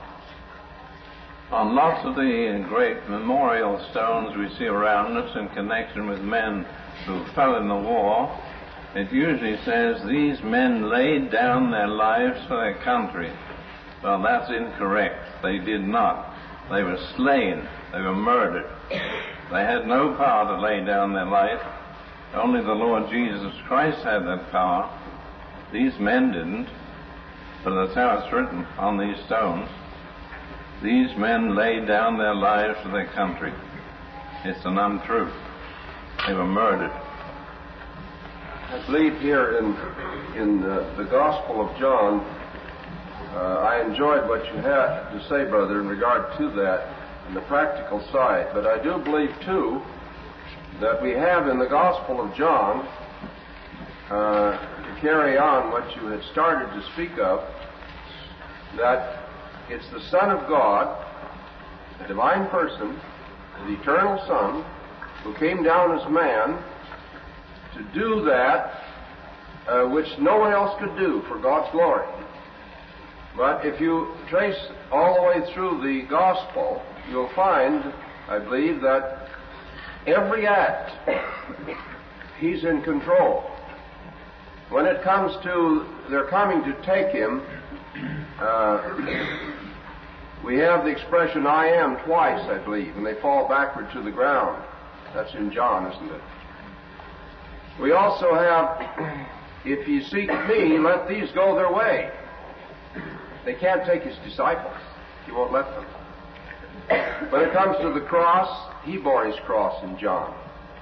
On lots of the great memorial stones we see around us in connection with men who fell in the war, it usually says, these men laid down their lives for their country. Well, that's incorrect. They did not. They were slain. They were murdered. They had no power to lay down their life. Only the Lord Jesus Christ had that power. These men didn't. But that's how it's written on these stones. These men laid down their lives for their country. It's an untruth. They were murdered. I believe here in the Gospel of John, I enjoyed what you had to say, brother, in regard to that and the practical side. But I do believe, too, that we have in the Gospel of John, to carry on what you had started to speak of, that it's the Son of God, the divine person, the eternal Son, who came down as man to do that which no one else could do for God's glory. But if you trace all the way through the Gospel, you'll find, I believe, that every act, He's in control. When it comes to their coming to take Him, we have the expression, I am, twice, I believe, and they fall backward to the ground. That's in John, isn't it? We also have, if ye seek me, let these go their way. They can't take His disciples. He won't let them. When it comes to the cross, He bore His cross in John.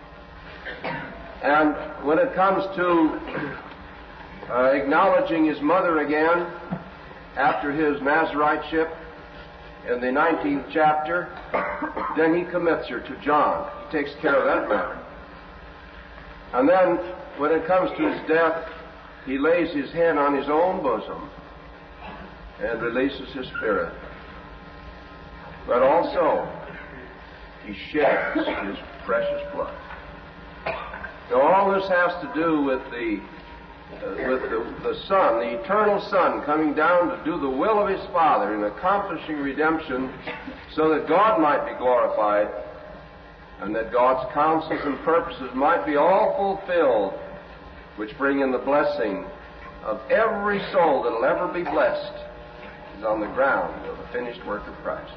And when it comes to acknowledging His mother again after His Nazariteship in the 19th chapter, then He commits her to John. He takes care of that matter. And then, when it comes to His death, He lays His hand on His own bosom and releases His Spirit. But also, He sheds His precious blood. Now, all this has to do with the Son, the eternal Son, coming down to do the will of His Father in accomplishing redemption so that God might be glorified and that God's counsels and purposes might be all fulfilled, which bring in the blessing of every soul that will ever be blessed is on the ground of the finished work of Christ.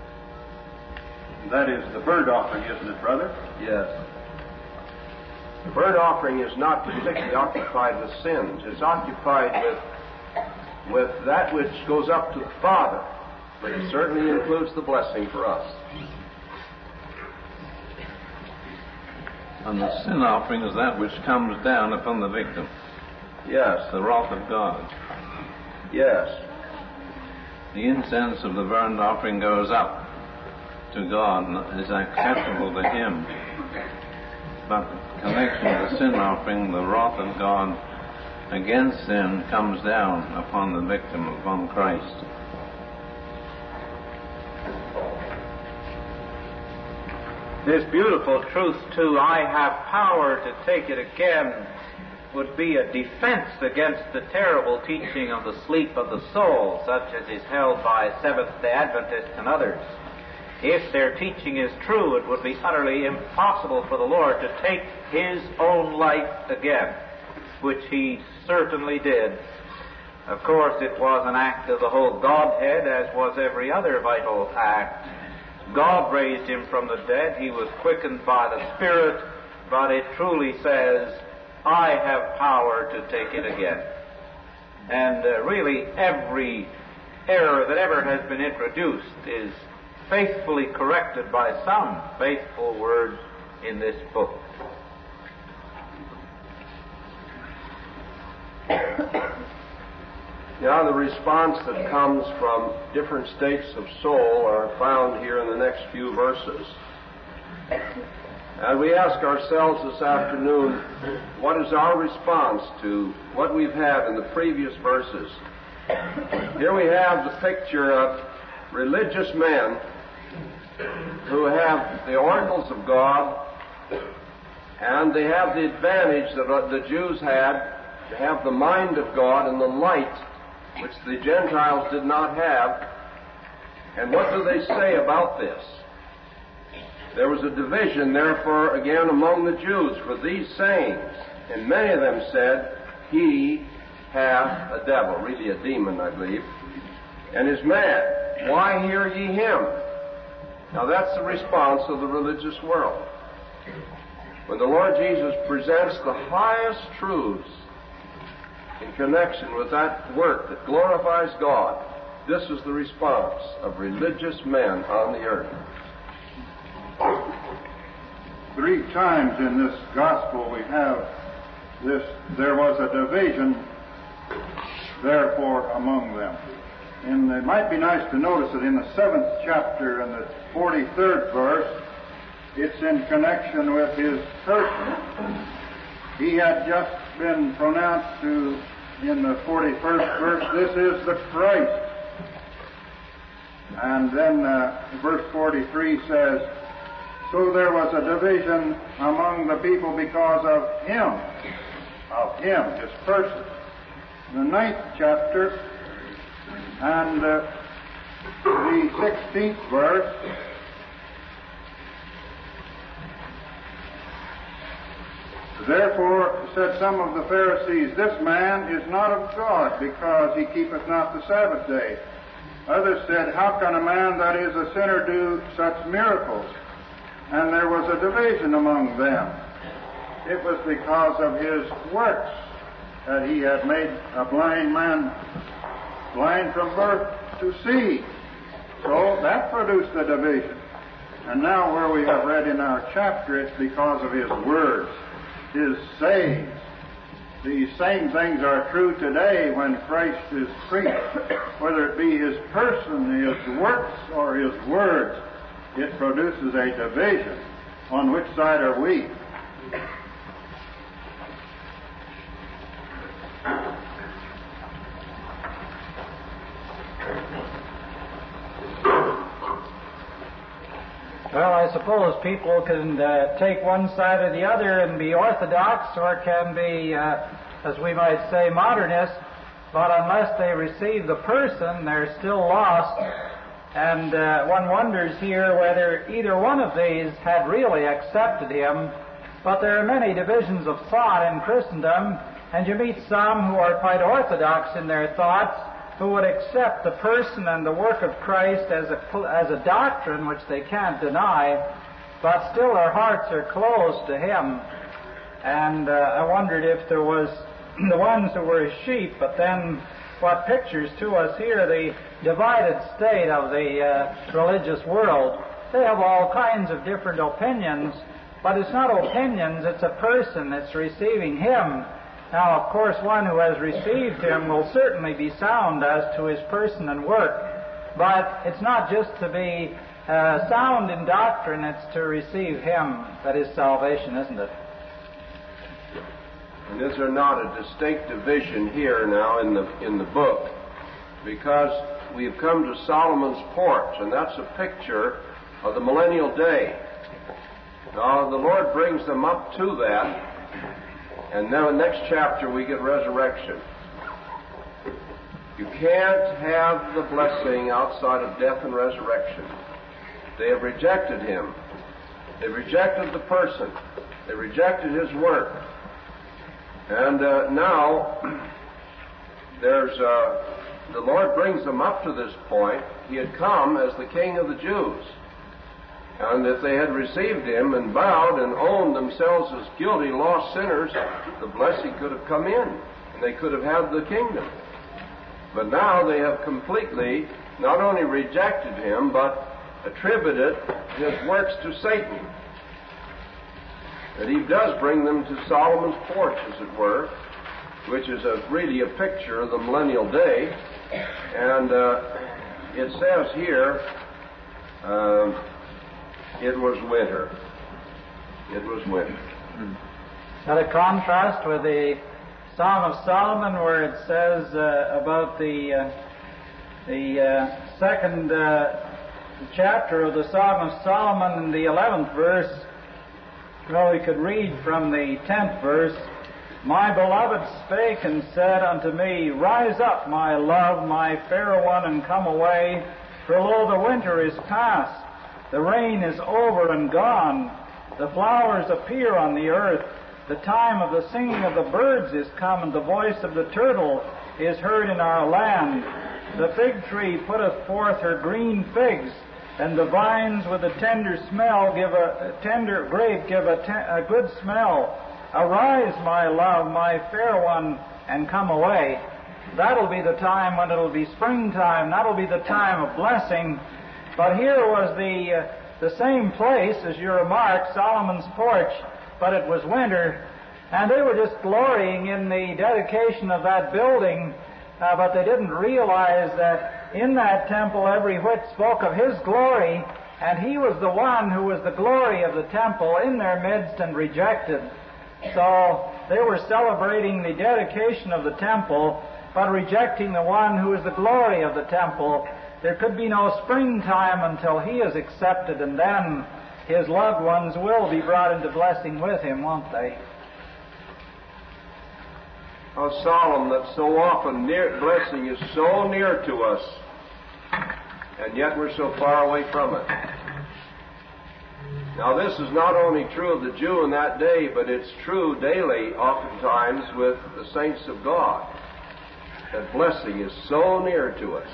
That is the burnt offering, isn't it, brother? Yes. The burnt offering is not particularly occupied with sins. It's occupied with that which goes up to the Father, but it certainly includes the blessing for us. And the sin offering is that which comes down upon the victim. Yes. The wrath of God. Yes. The incense of the burnt offering goes up to God and is acceptable to Him. But the connection with the sin offering, the wrath of God against sin comes down upon the victim, upon Christ. This beautiful truth, too, I have power to take it again, would be a defense against the terrible teaching of the sleep of the soul, such as is held by Seventh-day Adventists and others. If their teaching is true, it would be utterly impossible for the Lord to take His own life again, which He certainly did. Of course, it was an act of the whole Godhead, as was every other vital act. God raised Him from the dead. He was quickened by the Spirit, but it truly says, I have power to take it again. And really, every error that ever has been introduced is faithfully corrected by some faithful word in this book. Now, the response that comes from different states of soul are found here in the next few verses. And we ask ourselves this afternoon, what is our response to what we've had in the previous verses? Here we have the picture of religious men who have the oracles of God, and they have the advantage that the Jews had to have the mind of God and the light which the Gentiles did not have. And what do they say about this? There was a division, therefore, again among the Jews for these sayings, and many of them said, He hath a devil, really a demon, I believe, and is mad. Why hear ye him? Now that's the response of the religious world. When the Lord Jesus presents the highest truths in connection with that work that glorifies God, this is the response of religious men on the earth. 3 times in this gospel we have this, there was a division, therefore, among them. And it might be nice to notice that in the 7th chapter and the 43rd verse, it's in connection with His person. He had just been pronounced to, in the 41st verse, this is the Christ. And then verse 43 says, so there was a division among the people because of Him, His person. In the 9th chapter and the 16th verse, therefore said some of the Pharisees, this man is not of God, because he keepeth not the Sabbath day. Others said, how can a man that is a sinner do such miracles? And there was a division among them. It was because of His works that He had made a blind man blind from birth to see. So that produced a division. And now where we have read in our chapter, it's because of His words, His sayings. These same things are true today when Christ is preached, whether it be His person, His works, or His words. It produces a division. On which side are we? Well, I suppose people can take one side or the other and be orthodox, or can be, as we might say, modernist, but unless they receive the person, they're still lost. And one wonders here whether either one of these had really accepted him. But there are many divisions of thought in Christendom, and you meet some who are quite orthodox in their thoughts, who would accept the person and the work of Christ as a doctrine which they can't deny, but still their hearts are closed to him. And I wondered if there was the ones who were his sheep, but then what pictures to us here the divided state of the religious world. They have all kinds of different opinions, but it's not opinions, it's a person that's receiving him. Now, of course, one who has received him will certainly be sound as to his person and work, but it's not just to be sound in doctrine, it's to receive him that is salvation, isn't it? And is there not a distinct division here now in the book? Because we've come to Solomon's porch, and that's a picture of the millennial day. Now, the Lord brings them up to that, and then in the next chapter we get resurrection. You can't have the blessing outside of death and resurrection. They have rejected him. They rejected the person. They rejected his work. And now the Lord brings them up to this point. He had come as the King of the Jews. And if they had received him and bowed and owned themselves as guilty, lost sinners, the blessing could have come in, and they could have had the kingdom. But now they have completely not only rejected him, but attributed his works to Satan. And he does bring them to Solomon's porch, as it were, which is really a picture of the millennial day. And it says here, it was winter. It was winter. Got a contrast with the Song of Solomon, where it says about the second chapter of the Song of Solomon in the 11th verse. Well, we could read from the 10th verse. My beloved spake and said unto me, Rise up, my love, my fair one, and come away, for lo, the winter is past. The rain is over and gone. The flowers appear on the earth. The time of the singing of the birds is come, and the voice of the turtle is heard in our land. The fig tree putteth forth her green figs, and the vines with a tender smell give a tender grape give a good smell. Arise, my love, my fair one, and come away. That'll be the time when it'll be springtime. That'll be the time of blessing. But here was the same place, as you remarked, Solomon's porch, but it was winter, and they were just glorying in the dedication of that building, but they didn't realize that in that temple every whit spoke of his glory, and he was the one who was the glory of the temple in their midst and rejected. So they were celebrating the dedication of the temple, but rejecting the one who is the glory of the temple. There could be no springtime until he is accepted, and then his loved ones will be brought into blessing with him, won't they? How solemn that so often blessing is so near to us, and yet we're so far away from it. Now, this is not only true of the Jew in that day, but it's true daily, oftentimes, with the saints of God. That blessing is so near to us.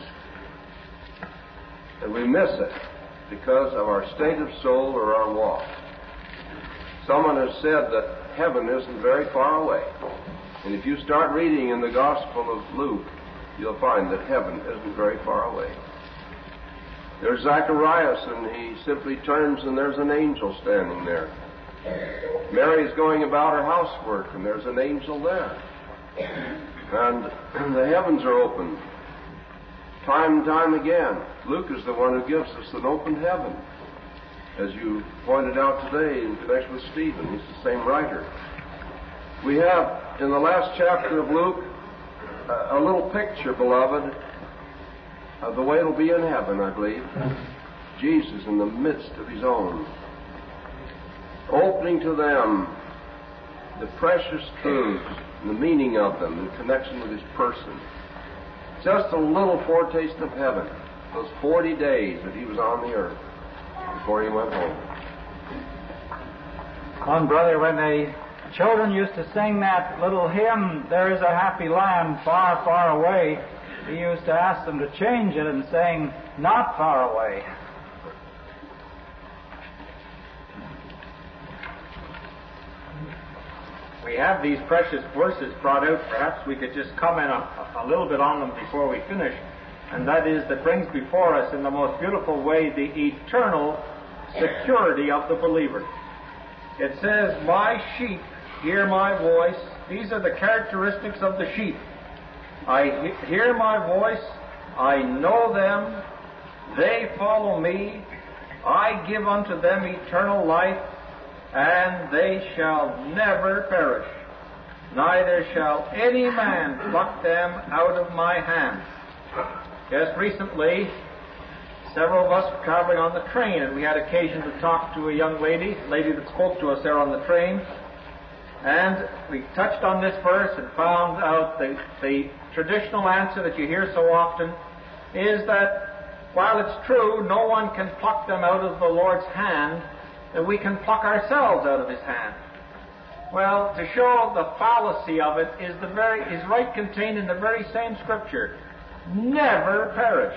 And we miss it because of our state of soul or our walk. Someone has said that heaven isn't very far away. And if you start reading in the Gospel of Luke, you'll find that heaven isn't very far away. There's Zacharias, and he simply turns and there's an angel standing there. Mary's going about her housework, and there's an angel there. And the heavens are opened. Time and time again, Luke is the one who gives us an open heaven. As you pointed out today in connection with Stephen, he's the same writer. We have, in the last chapter of Luke, a little picture, beloved, of the way it'll be in heaven, I believe. Jesus in the midst of his own, opening to them the precious truths and the meaning of them in connection with his person. Just a little foretaste of heaven, those 40 days that he was on the earth before he went home. One brother, when the children used to sing that little hymn, "There is a happy land far, far away," he used to ask them to change it and sing, "Not far away." We have these precious verses brought out. Perhaps we could just comment a little bit on them before we finish. And that is, that brings before us in the most beautiful way the eternal security of the believer. It says, "My sheep hear my voice." These are the characteristics of the sheep. "I hear my voice, I know them, they follow me, I give unto them eternal life, and they shall never perish, neither shall any man pluck them out of my hand." Just recently, several of us were traveling on the train, and we had occasion to talk to a young lady that spoke to us there on the train, and we touched on this verse and found out the traditional answer that you hear so often is that while it's true no one can pluck them out of the Lord's hand, that we can pluck ourselves out of his hand. Well, to show the fallacy of it is right contained in the very same scripture. Never perish.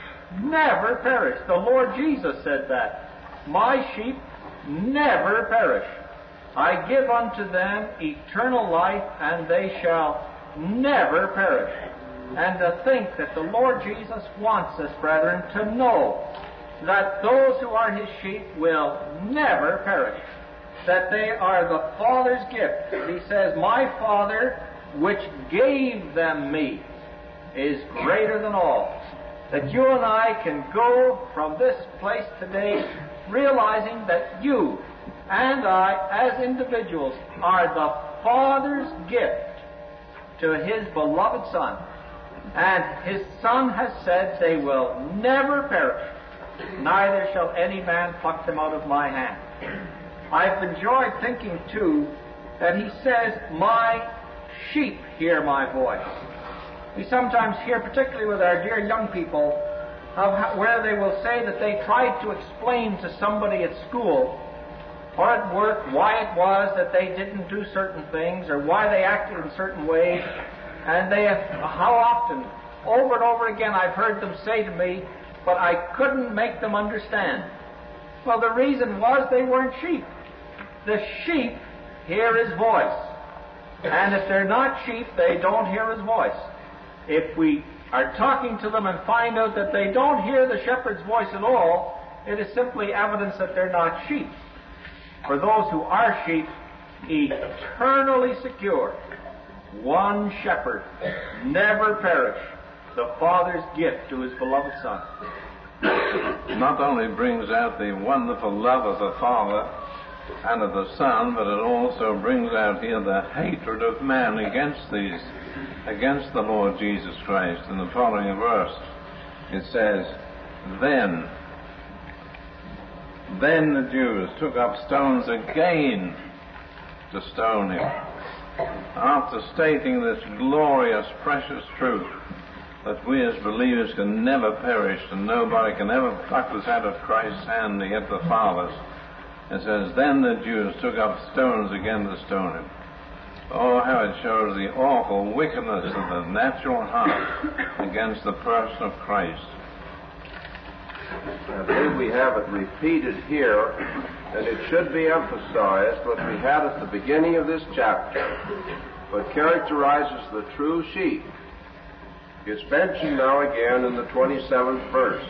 Never perish. The Lord Jesus said that. "My sheep never perish. I give unto them eternal life, and they shall never perish." And to think that the Lord Jesus wants us, brethren, to know that those who are his sheep will never perish, that they are the Father's gift. He says, "My Father, which gave them me, is greater than all." That you and I can go from this place today realizing that you and I, as individuals, are the Father's gift to his beloved Son. And his Son has said they will never perish, neither shall any man pluck them out of my hand. I've enjoyed thinking, too, that he says, "My sheep hear my voice." We sometimes hear, particularly with our dear young people, where they will say that they tried to explain to somebody at school or at work why it was that they didn't do certain things or why they acted in certain ways. And how often, over and over again, I've heard them say to me, "But I couldn't make them understand." Well, the reason was they weren't sheep. The sheep hear his voice. And if they're not sheep, they don't hear his voice. If we are talking to them and find out that they don't hear the shepherd's voice at all, it is simply evidence that they're not sheep. For those who are sheep, eternally secure, one shepherd, never perish, the Father's gift to his beloved Son. Not only brings out the wonderful love of the Father and of the Son, but it also brings out here the hatred of man against the Lord Jesus Christ. In the following verse, it says, Then the Jews took up stones again to stone him." After stating this glorious, precious truth, that we as believers can never perish and nobody can ever pluck us out of Christ's hand to get the Father's, it says, "Then the Jews took up stones again to stone him." Oh, how it shows the awful wickedness of the natural heart against the person of Christ. I believe we have it repeated here, and it should be emphasized what we had at the beginning of this chapter, what characterizes the true sheep. It's mentioned now again in the 27th verse.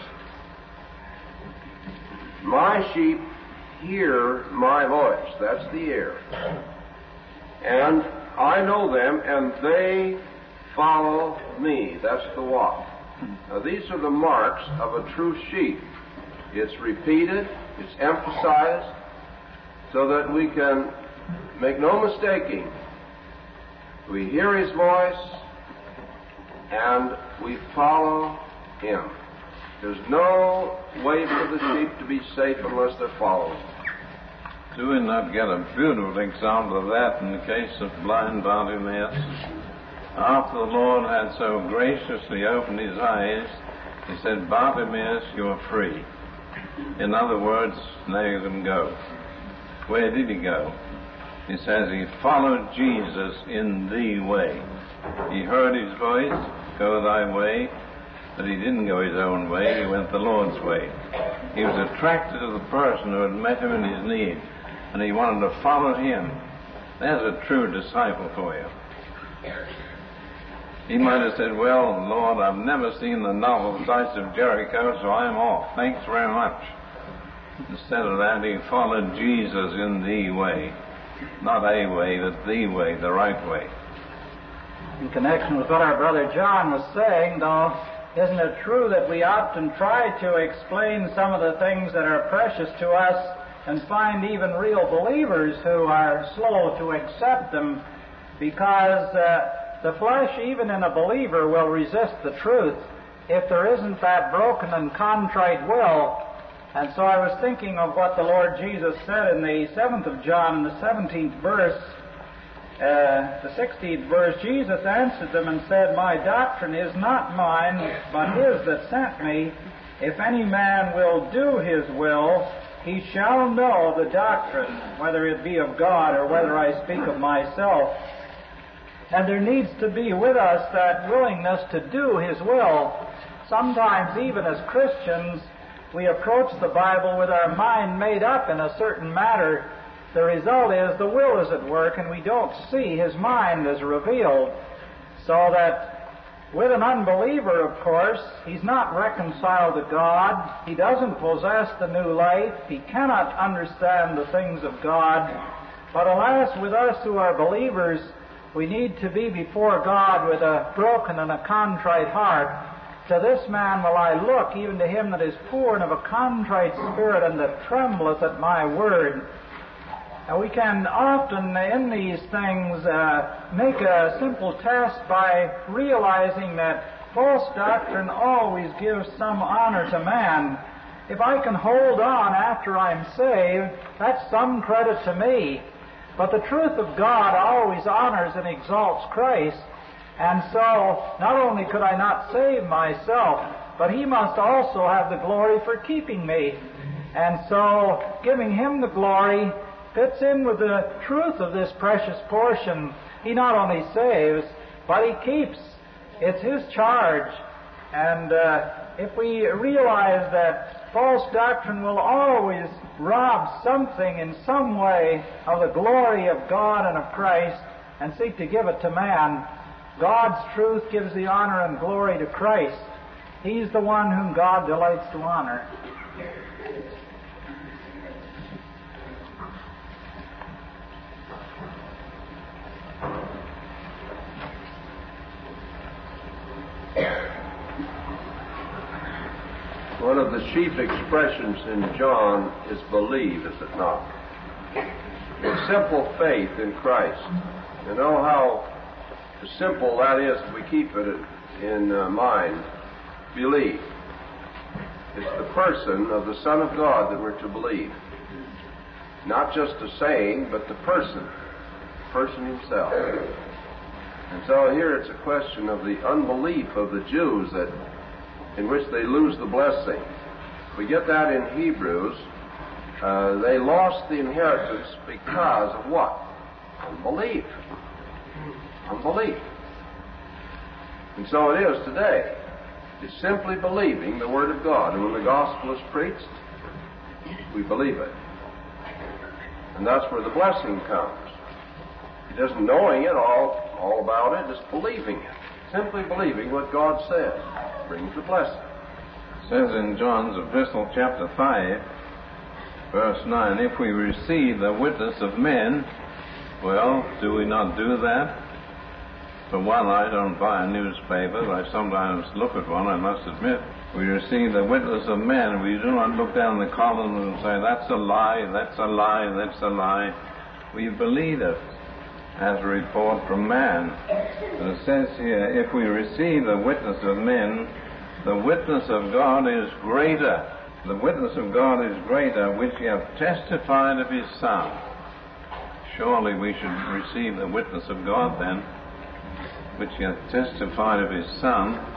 "My sheep hear my voice." That's the ear. "And I know them, and they follow me." That's the walk. Now, these are the marks of a true sheep. It's repeated, it's emphasized, so that we can make no mistaking. We hear his voice, and we follow him. There's no way for the sheep to be safe unless they're followed. Do we not get a beautiful example of that in the case of blind Bartimaeus? After the Lord had so graciously opened his eyes, he said, Bartimaeus, you are free. In other words, now you can go. Where did he go? He says he followed Jesus in the way. He heard his voice, go thy way, but he didn't go his own way, he went the Lord's way. He was attracted to the person who had met him in his need, and he wanted to follow him. There's a true disciple for you. He might have said, well, Lord, I've never seen the novel Sights of Jericho, so I'm off. Thanks very much. Instead of that, he followed Jesus in the way. Not a way, but the way, the right way. In connection with what our brother John was saying, though, isn't it true that we often try to explain some of the things that are precious to us and find even real believers who are slow to accept them because the flesh, even in a believer, will resist the truth if there isn't that broken and contrite will. And so I was thinking of what the Lord Jesus said in the 7th of John, in the 17th verse, the 16th verse. Jesus answered them and said, My doctrine is not mine, but his that sent me. If any man will do his will, he shall know the doctrine, whether it be of God or whether I speak of myself. And there needs to be with us that willingness to do his will. Sometimes, even as Christians, we approach the Bible with our mind made up in a certain matter. The result is the will is at work, and we don't see his mind as revealed. So that with an unbeliever, of course, he's not reconciled to God. He doesn't possess the new life. He cannot understand the things of God. But alas, with us who are believers, we need to be before God with a broken and a contrite heart. To this man will I look, even to him that is poor and of a contrite spirit, and that trembleth at my word. And we can often in these things make a simple test by realizing that false doctrine always gives some honor to man. If I can hold on after I'm saved, that's some credit to me. But the truth of God always honors and exalts Christ. And so, not only could I not save myself, but he must also have the glory for keeping me. And so, giving him the glory fits in with the truth of this precious portion. He not only saves, but he keeps. It's his charge. And if we realize that false doctrine will always rob something in some way of the glory of God and of Christ and seek to give it to man, God's truth gives the honor and glory to Christ. He's the one whom God delights to honor. One of the chief expressions in John is believe, is it not? It's simple faith in Christ. You know how simple that is if we keep it in mind. Believe. It's the person of the Son of God that we're to believe. Not just a saying, but the person himself. And so here it's a question of the unbelief of the Jews in which they lose the blessing. We get that in Hebrews. They lost the inheritance because of what? Unbelief. Unbelief. And so it is today. It's simply believing the Word of God. And when the gospel is preached, we believe it. And that's where the blessing comes. It isn't knowing it all about it, it's believing it. Simply believing what God says brings the blessing. It says in John's Epistle, chapter 5, verse 9, if we receive the witness of men, well, do we not do that? For one, I don't buy a newspaper, but I sometimes look at one, I must admit. We receive the witness of men. We do not look down the column and say, that's a lie, that's a lie, that's a lie. We believe it as a report from man. And it says here, if we receive the witness of men, The witness of God is greater. The witness of God is greater, which he hath testified of his Son. Surely we should receive the witness of God then, which he hath testified of his Son,